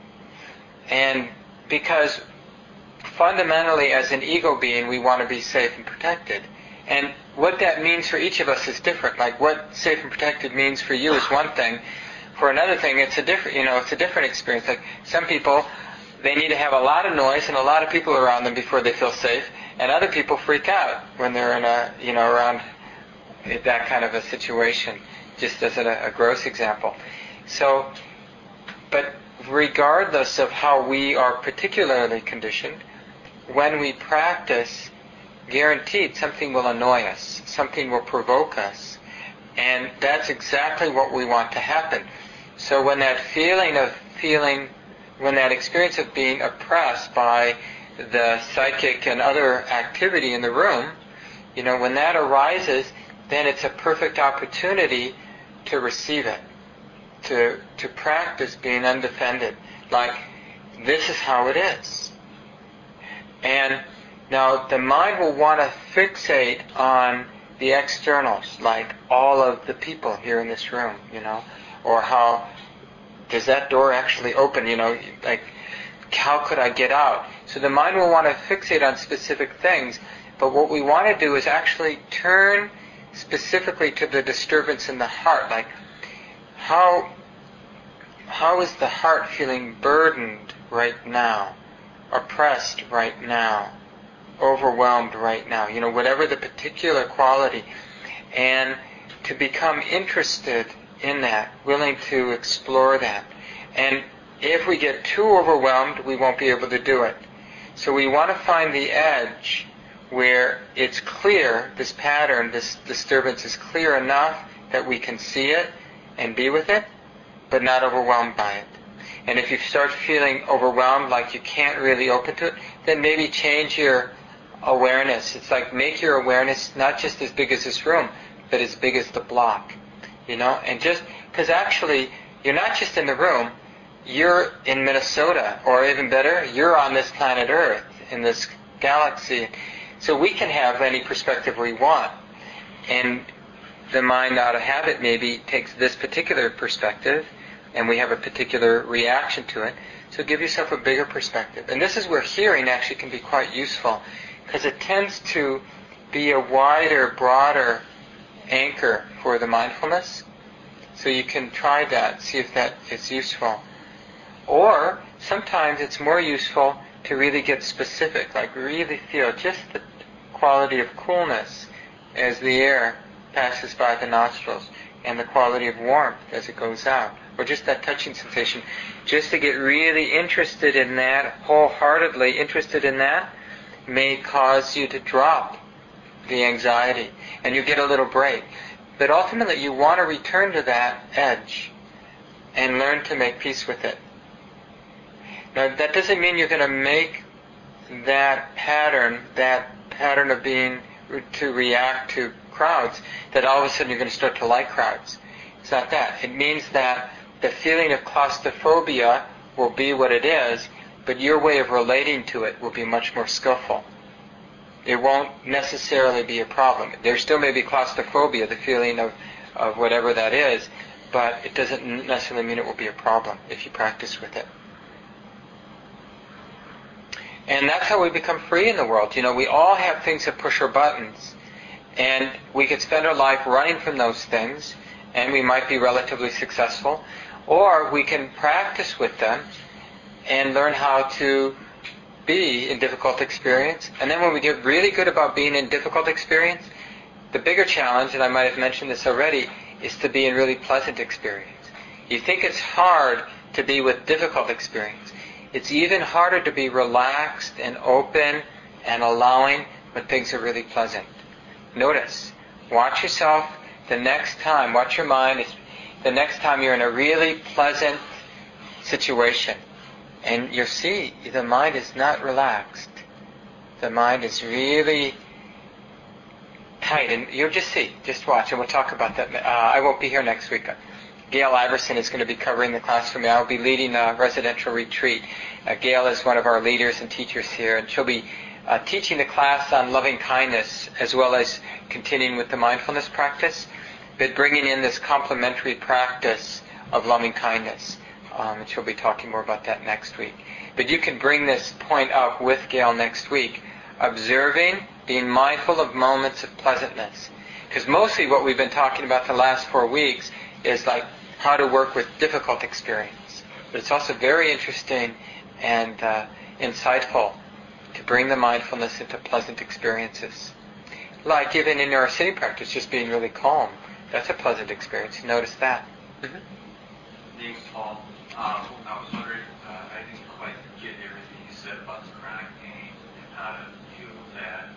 And because fundamentally as an ego being we want to be safe and protected. And what that means for each of us is different. Like what safe and protected means for you is one thing. For another thing, it's a different, you know, it's a different experience. Like some people, they need to have a lot of noise and a lot of people around them before they feel safe, and other people freak out when they're in a, you know, around that kind of a situation. Just as a, a gross example. So, but regardless of how we are particularly conditioned, when we practice, guaranteed something will annoy us, something will provoke us, and that's exactly what we want to happen. So when that feeling of feeling, when that experience of being oppressed by the psychic and other activity in the room, you know, when that arises, then it's a perfect opportunity to receive it, to to practice being undefended. Like, this is how it is. And now the mind will want to fixate on the externals, like all of the people here in this room, you know, or how does that door actually open, you know, like how could I get out? So the mind will want to fixate on specific things, but what we want to do is actually turn specifically to the disturbance in the heart, like how how is the heart feeling burdened right now, oppressed right now, overwhelmed right now, you know, whatever the particular quality, and to become interested in that, willing to explore that. And if we get too overwhelmed, we won't be able to do it. So we want to find the edge where it's clear, this pattern, this disturbance is clear enough that we can see it and be with it, but not overwhelmed by it. And if you start feeling overwhelmed, like you can't really open to it, then maybe change your awareness. It's like make your awareness not just as big as this room, but as big as the block, you know? And just, because actually, you're not just in the room, you're in Minnesota, or even better, you're on this planet Earth, in this galaxy. So we can have any perspective we want. And the mind, out of habit, maybe takes this particular perspective, and we have a particular reaction to it. So give yourself a bigger perspective. And this is where hearing actually can be quite useful, because it tends to be a wider, broader anchor for the mindfulness. So you can try that, see if that is useful. Or sometimes it's more useful to really get specific, like really feel just the quality of coolness as the air passes by the nostrils, and the quality of warmth as it goes out, or just that touching sensation. Just to get really interested in that, wholeheartedly interested in that, may cause you to drop the anxiety, and you get a little break. But ultimately you want to return to that edge and learn to make peace with it. Now that doesn't mean you're going to make that pattern, that pattern of being to react to crowds, that all of a sudden you're going to start to like crowds. It's not that. It means that the feeling of claustrophobia will be what it is, but your way of relating to it will be much more skillful. It won't necessarily be a problem. There still may be claustrophobia, the feeling of, of whatever that is, but it doesn't necessarily mean it will be a problem if you practice with it. And that's how we become free in the world. You know, we all have things that push our buttons, and we could spend our life running from those things, and we might be relatively successful, or we can practice with them and learn how to be in difficult experience. And then when we get really good about being in difficult experience, the bigger challenge, and I might have mentioned this already, is to be in really pleasant experience. You think it's hard to be with difficult experience. It's even harder to be relaxed and open and allowing when things are really pleasant. Notice, watch yourself the next time, watch your mind, the next time you're in a really pleasant situation, And you'll see the mind is not relaxed. The mind is really tight. And you'll just see, just watch, and we'll talk about that. Uh, I won't be here next week. Gail Iverson is going to be covering the class for me. I'll be leading a residential retreat. Uh, Gail is one of our leaders and teachers here, and she'll be uh, teaching the class on loving kindness as well as continuing with the mindfulness practice, but bringing in this complementary practice of loving kindness. Um, and she'll be talking more about that next week. But you can bring this point up with Gail next week, observing, being mindful of moments of pleasantness. Because mostly what we've been talking about the last four weeks is like how to work with difficult experience. But it's also very interesting and uh, insightful to bring the mindfulness into pleasant experiences. Like even in our sitting practice, just being really calm. That's a pleasant experience. Notice that. Mm-hmm. Name's Paul. Um, I was wondering, uh, I didn't quite get everything you said about the chronic pain and how to deal with that.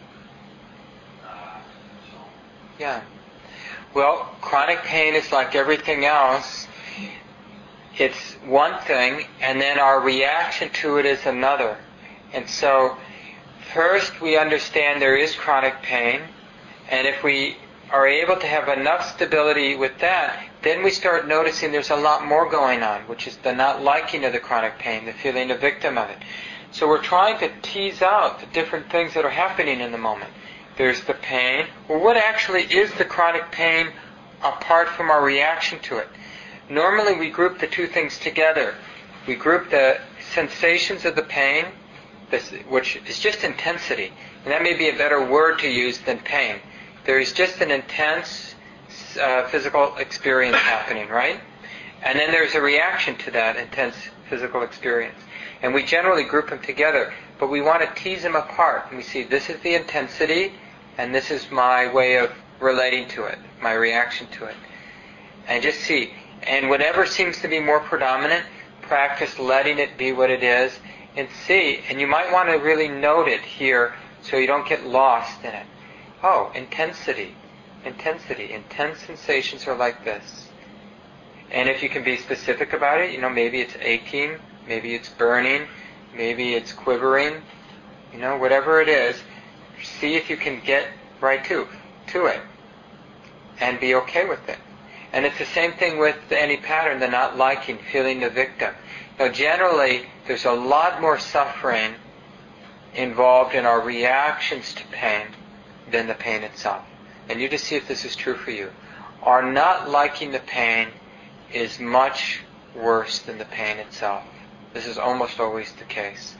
Uh, so. Yeah. Well, chronic pain is like everything else. It's one thing, and then our reaction to it is another. And so, first we understand there is chronic pain, and if we are able to have enough stability with that, then we start noticing there's a lot more going on, which is the not liking of the chronic pain, the feeling a victim of it. So we're trying to tease out the different things that are happening in the moment. There's the pain. Well, what actually is the chronic pain apart from our reaction to it? Normally we group the two things together. We group the sensations of the pain, this, which is just intensity. And that may be a better word to use than pain. There is just an intense uh, physical experience happening, right? And then there's a reaction to that intense physical experience. And we generally group them together, but we want to tease them apart. And we see this is the intensity, and this is my way of relating to it, my reaction to it. And just see. And whatever seems to be more predominant, practice letting it be what it is, and see. And you might want to really note it here so you don't get lost in it. Oh, intensity. Intensity. Intense sensations are like this. And if you can be specific about it, you know, maybe it's aching, maybe it's burning, maybe it's quivering, you know, whatever it is, see if you can get right to, to it and be okay with it. And it's the same thing with any pattern, the not liking, feeling the victim. Now, generally, there's a lot more suffering involved in our reactions to pain than the pain itself. And you just see if this is true for you. Our not liking the pain is much worse than the pain itself. This is almost always the case.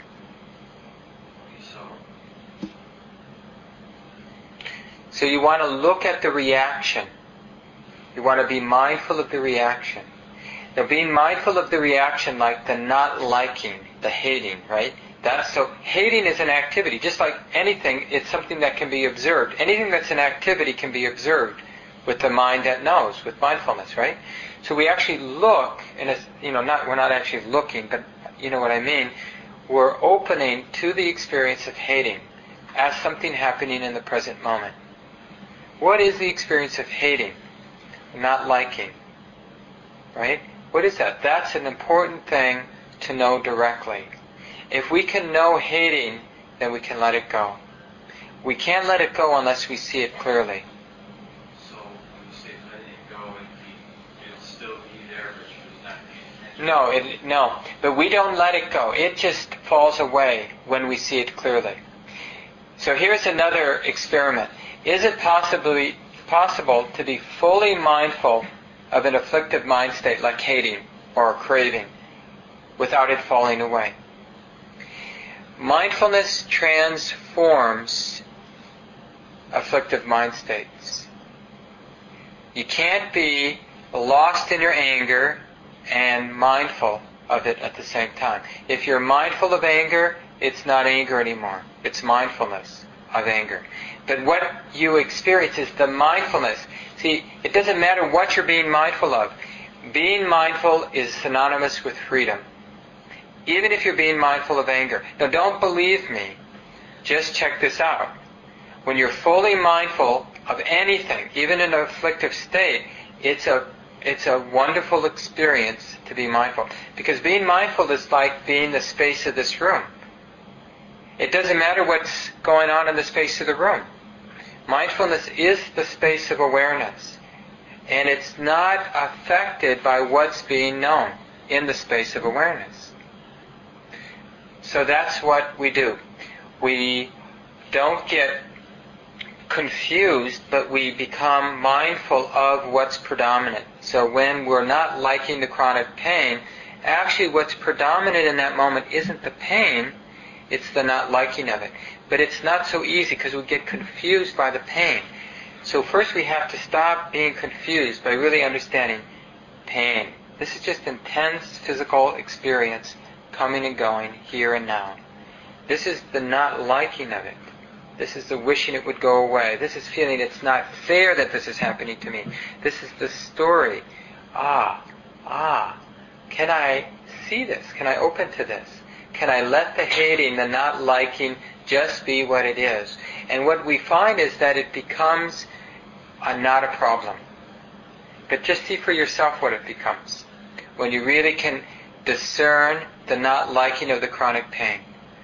So you want to look at the reaction. You want to be mindful of the reaction. Now, being mindful of the reaction, like the not liking, the hating, right? That's so. Hating is an activity, just like anything. It's something that can be observed. Anything that's an activity can be observed with the mind that knows, with mindfulness, right? So we actually look, and it's, you know, not we're not actually looking, but you know what I mean. We're opening to the experience of hating as something happening in the present moment. What is the experience of hating? Not liking, right? What is that? That's an important thing to know directly. If we can know hating, then we can let it go. We can't let it go unless we see it clearly. So when you say letting it go, it'll still be there, but you're not paying attention? No, it, no. But we don't let it go. It just falls away when we see it clearly. So here's another experiment. Is it possibly possible to be fully mindful of an afflictive mind state like hating or craving without it falling away? Mindfulness transforms afflictive mind states. You can't be lost in your anger and mindful of it at the same time. If you're mindful of anger, it's not anger anymore. It's mindfulness of anger. But what you experience is the mindfulness. See, it doesn't matter what you're being mindful of. Being mindful is synonymous with freedom. Even if you're being mindful of anger. Now, don't believe me. Just check this out. When you're fully mindful of anything, even in an afflictive state, it's a it's a wonderful experience to be mindful. Because being mindful is like being the space of this room. It doesn't matter what's going on in the space of the room. Mindfulness is the space of awareness. And it's not affected by what's being known in the space of awareness. So that's what we do. We don't get confused, but we become mindful of what's predominant. So when we're not liking the chronic pain, actually what's predominant in that moment isn't the pain, it's the not liking of it. But it's not so easy because we get confused by the pain. So first we have to stop being confused by really understanding pain. This is just intense physical experience coming and going here and now. This is the not liking of it. This is the wishing it would go away. This is feeling it's not fair that this is happening to me. This is the story. Ah, ah, can I see this? Can I open to this? Can I let the hating, the not liking, just be what it is? And what we find is that it becomes a, not a problem. But just see for yourself what it becomes. When you really can discern the not liking of the chronic pain.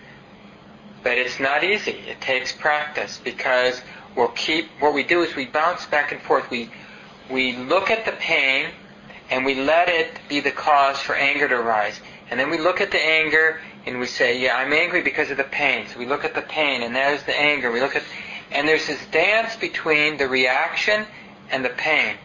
But it's not easy. It takes practice because we'll keep, what we do is we bounce back and forth. We, we look at the pain and we let it be the cause for anger to arise. And then we look at the anger and we say, yeah, I'm angry because of the pain. So we look at the pain and there's the anger. We look at, and there's this dance between the reaction and the pain.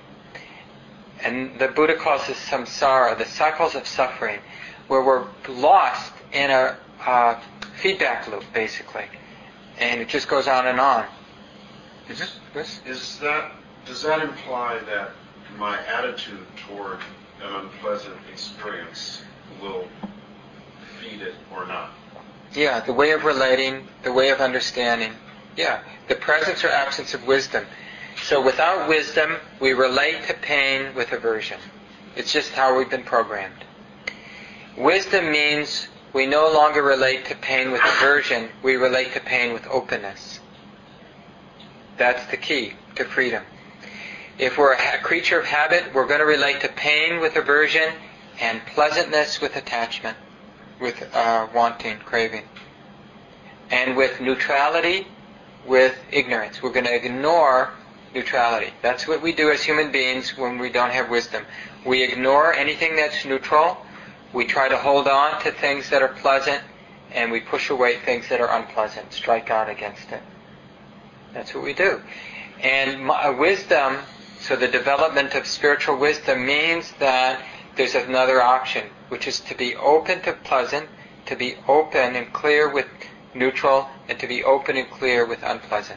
And the Buddha calls this samsara, the cycles of suffering, where we're lost in a uh, feedback loop, basically. And it just goes on and on. Is, is that, does that imply that my attitude toward an unpleasant experience will feed it or not? Yeah, the way of relating, the way of understanding. Yeah, the presence or absence of wisdom. So without wisdom, we relate to pain with aversion. It's just how we've been programmed. Wisdom means we no longer relate to pain with aversion, we relate to pain with openness. That's the key to freedom. If we're a creature of habit, we're going to relate to pain with aversion and pleasantness with attachment, with uh, wanting, craving. And with neutrality, with ignorance. We're going to ignore neutrality. That's what we do as human beings when we don't have wisdom. We ignore anything that's neutral. We try to hold on to things that are pleasant, and we push away things that are unpleasant, strike out against it. That's what we do. And wisdom, so the development of spiritual wisdom means that there's another option, which is to be open to pleasant, to be open and clear with neutral, and to be open and clear with unpleasant.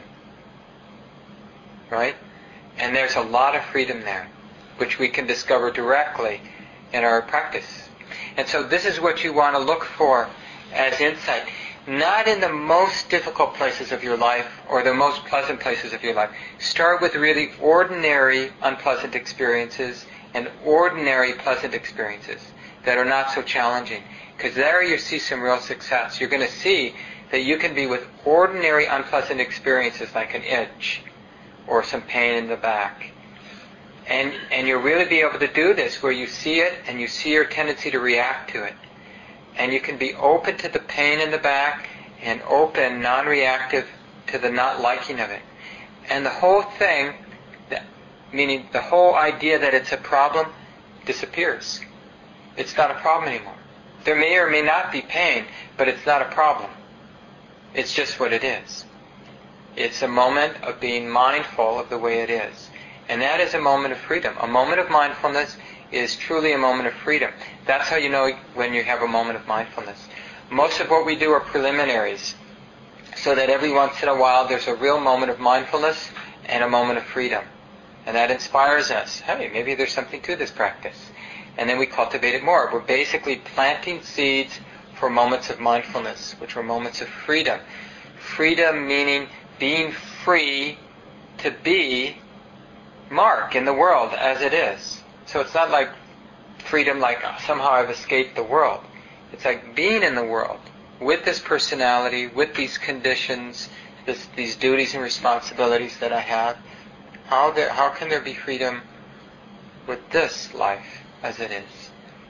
Right? And there's a lot of freedom there, which we can discover directly in our practice. And so this is what you want to look for as insight. Not in the most difficult places of your life or the most pleasant places of your life. Start with really ordinary unpleasant experiences and ordinary pleasant experiences that are not so challenging. Because there you see some real success. You're going to see that you can be with ordinary unpleasant experiences like an itch or some pain in the back. And and you'll really be able to do this where you see it and you see your tendency to react to it. And you can be open to the pain in the back and open, non-reactive to the not liking of it. And the whole thing, meaning the whole idea that it's a problem, disappears. It's not a problem anymore. There may or may not be pain, but it's not a problem. It's just what it is. It's a moment of being mindful of the way it is. And that is a moment of freedom. A moment of mindfulness is truly a moment of freedom. That's how you know when you have a moment of mindfulness. Most of what we do are preliminaries, so that every once in a while there's a real moment of mindfulness and a moment of freedom. And that inspires us. Hey, maybe there's something to this practice. And then we cultivate it more. We're basically planting seeds for moments of mindfulness, which are moments of freedom. Freedom meaning being free to be Mark in the world as it is. So it's not like freedom like somehow I've escaped the world. It's like being in the world with this personality, with these conditions, this, these duties and responsibilities that I have. How there, how can there be freedom with this life as it is.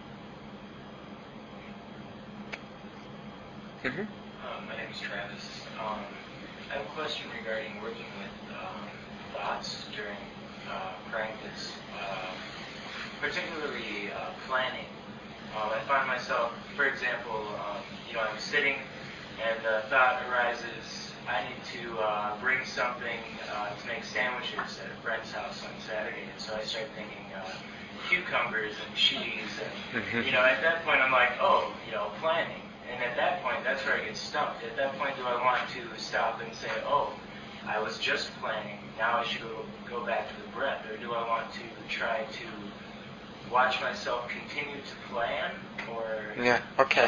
Mm-hmm. Um, my name is Travis. Um, I have a question regarding working with um, thoughts during uh, practice, uh, particularly uh, planning. Um, I find myself, for example, um, you know, I'm sitting and the thought arises, I need to uh, bring something uh, to make sandwiches at a friend's house on Saturday. And so I start thinking uh, cucumbers and cheese. And, you know, at that point I'm like, oh, you know, planning. And at that point, that's where I get stumped. At that point, do I want to stop and say, oh, I was just planning, now I should go, go back to the breath? Or do I want to try to watch myself continue to plan? Or Yeah, okay. Um,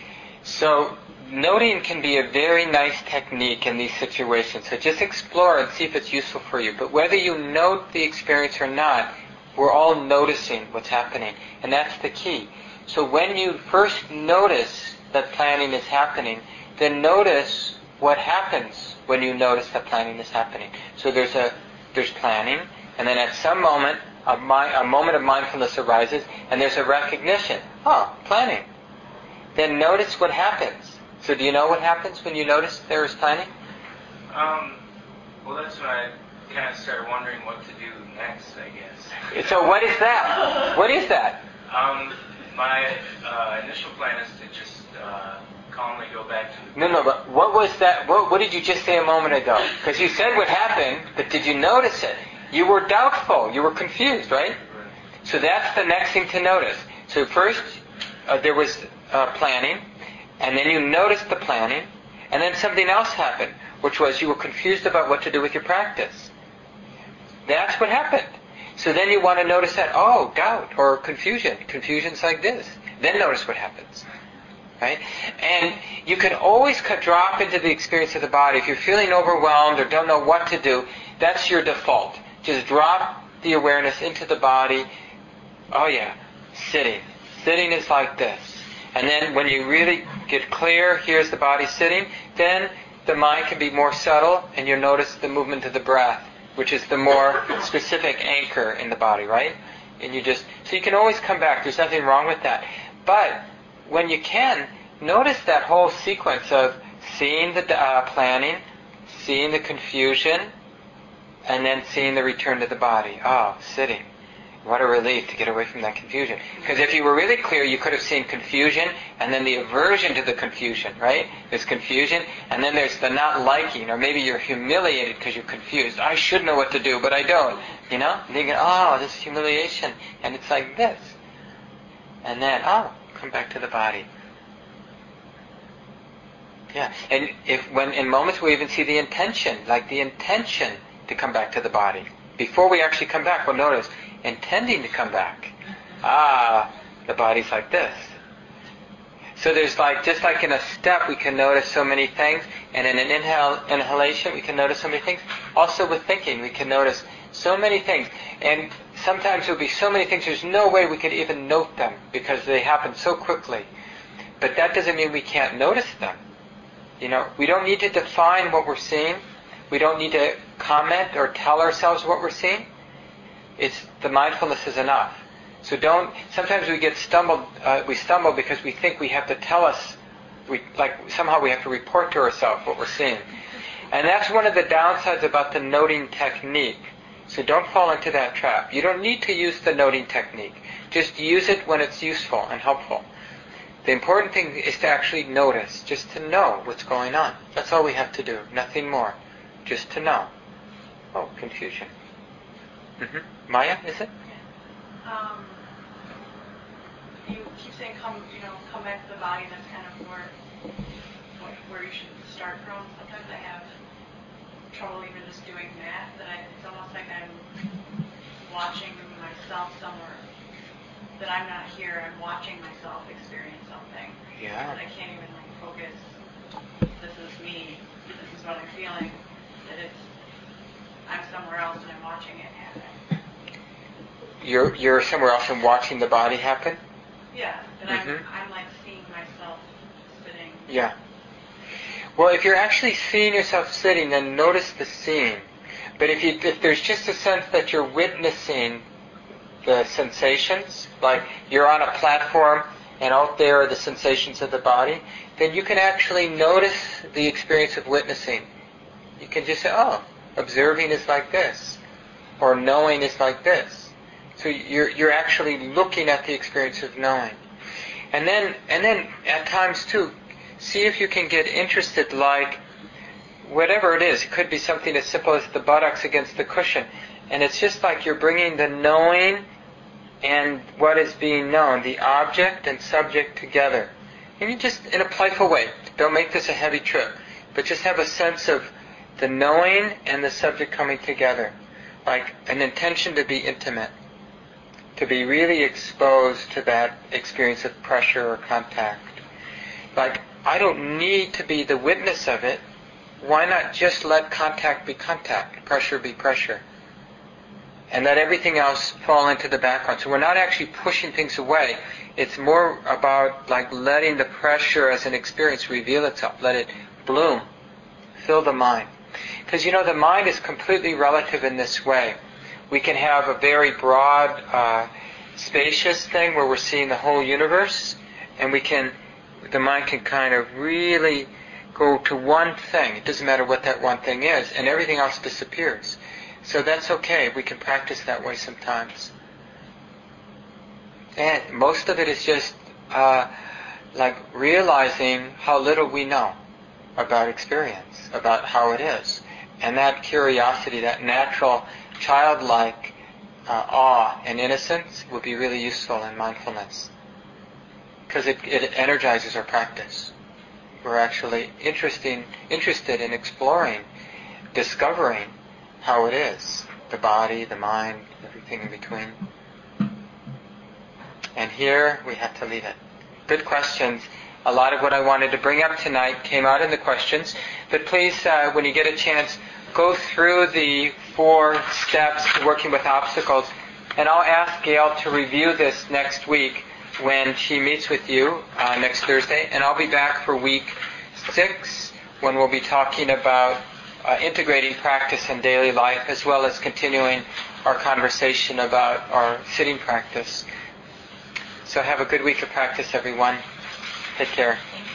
So noting can be a very nice technique in these situations. So just explore and see if it's useful for you. But whether you note the experience or not, we're all noticing what's happening. And that's the key. So when you first notice that planning is happening, then notice what happens when you notice that planning is happening. So there's a there's planning, and then at some moment, a, mi- a moment of mindfulness arises, and there's a recognition. Oh, planning. Then notice what happens. So do you know what happens when you notice there is planning? Um, well, that's when I kind of started wondering what to do next, I guess. So what is that? What is that? Um, my uh, initial plan is to just uh, calmly go back to the... No, no, but what was that? What, what did you just say a moment ago? Because you said what happened, but did you notice it? You were doubtful. You were confused, right? So that's the next thing to notice. So first, uh, there was uh, planning, and then you noticed the planning, and then something else happened, which was you were confused about what to do with your practice. That's what happened. So then you want to notice that, oh, doubt or confusion. Confusion's like this. Then notice what happens. Right? And you can always cut, drop into the experience of the body. If you're feeling overwhelmed or don't know what to do, that's your default. Just drop the awareness into the body. Oh yeah, sitting. Sitting is like this. And then when you really get clear, here's the body sitting, then the mind can be more subtle and you'll notice the movement of the breath, which is the more specific anchor in the body, right? And you just, so you can always come back. There's nothing wrong with that. But when you can, notice that whole sequence of seeing the uh, planning, seeing the confusion, and then seeing the return to the body. Oh, sitting. What a relief to get away from that confusion. Because if you were really clear, you could have seen confusion, and then the aversion to the confusion, right? There's confusion, and then there's the not liking, or maybe you're humiliated because you're confused. I should know what to do, but I don't. You know? And you go, oh, this humiliation, and it's like this. And then, oh, come back to the body. Yeah, and if when in moments we even see the intention, like the intention to come back to the body. Before we actually come back, we'll notice intending to come back. Ah, the body's like this. So there's like, just like in a step we can notice so many things, and in an inhale, inhalation we can notice so many things. Also with thinking we can notice so many things. And sometimes there'll be so many things there's no way we could even note them because they happen so quickly. But that doesn't mean we can't notice them. You know, we don't need to define what we're seeing. We don't need to comment or tell ourselves what we're seeing. It's the mindfulness is enough. So don't. Sometimes we get stumbled. Uh, we stumble because we think we have to tell us. We like somehow we have to report to ourselves what we're seeing, and that's one of the downsides about the noting technique. So don't fall into that trap. You don't need to use the noting technique. Just use it when it's useful and helpful. The important thing is to actually notice, just to know what's going on. That's all we have to do. Nothing more. Just to know. Oh, confusion. Mm-hmm. Maya, is it? Um, you keep saying come, you know, come back to the body. That's kind of where, where you should start from. Sometimes I have trouble even just doing that. That I, it's almost like I'm watching myself somewhere. That I'm not here. I'm watching myself experience something. Yeah. And I can't even like focus. This is me. This is what I'm feeling. That it's I'm somewhere else and I'm watching it happen. You're you're somewhere else and watching the body happen? Yeah, but mm-hmm. I'm I'm like seeing myself sitting. Yeah. Well, if you're actually seeing yourself sitting, then notice the seeing. But if you if there's just a sense that you're witnessing the sensations, like you're on a platform and out there are the sensations of the body, then you can actually notice the experience of witnessing. You can just say, oh, observing is like this, or knowing is like this. So you're you're actually looking at the experience of knowing. And then and then at times too, see if you can get interested, like whatever it is. It could be something as simple as the buttocks against the cushion. And it's just like you're bringing the knowing and what is being known, the object and subject together. And you just, in a playful way, don't make this a heavy trip, but just have a sense of the knowing and the subject coming together. Like an intention to be intimate, to be really exposed to that experience of pressure or contact. Like, I don't need to be the witness of it. Why not just let contact be contact, pressure be pressure, and let everything else fall into the background? So we're not actually pushing things away. It's more about like letting the pressure as an experience reveal itself. Let it bloom, fill the mind. Because you know, the mind is completely relative in this way. We can have a very broad, uh, spacious thing where we're seeing the whole universe, and we can, the mind can kind of really go to one thing. It doesn't matter what that one thing is, and everything else disappears. So that's okay. We can practice that way sometimes. And most of it is just uh, like realizing how little we know about experience, about how it is. And that curiosity, that natural, childlike uh, awe and innocence will be really useful in mindfulness. Because it, it energizes our practice. We're actually interesting, interested in exploring, discovering how it is. The body, the mind, everything in between. And here we have to leave it. Good questions. A lot of what I wanted to bring up tonight came out in the questions. But please, uh, when you get a chance, go through the four steps to working with obstacles. And I'll ask Gail to review this next week when she meets with you uh, next Thursday. And I'll be back for week six when we'll be talking about uh, integrating practice in daily life, as well as continuing our conversation about our sitting practice. So have a good week of practice, everyone. Take care.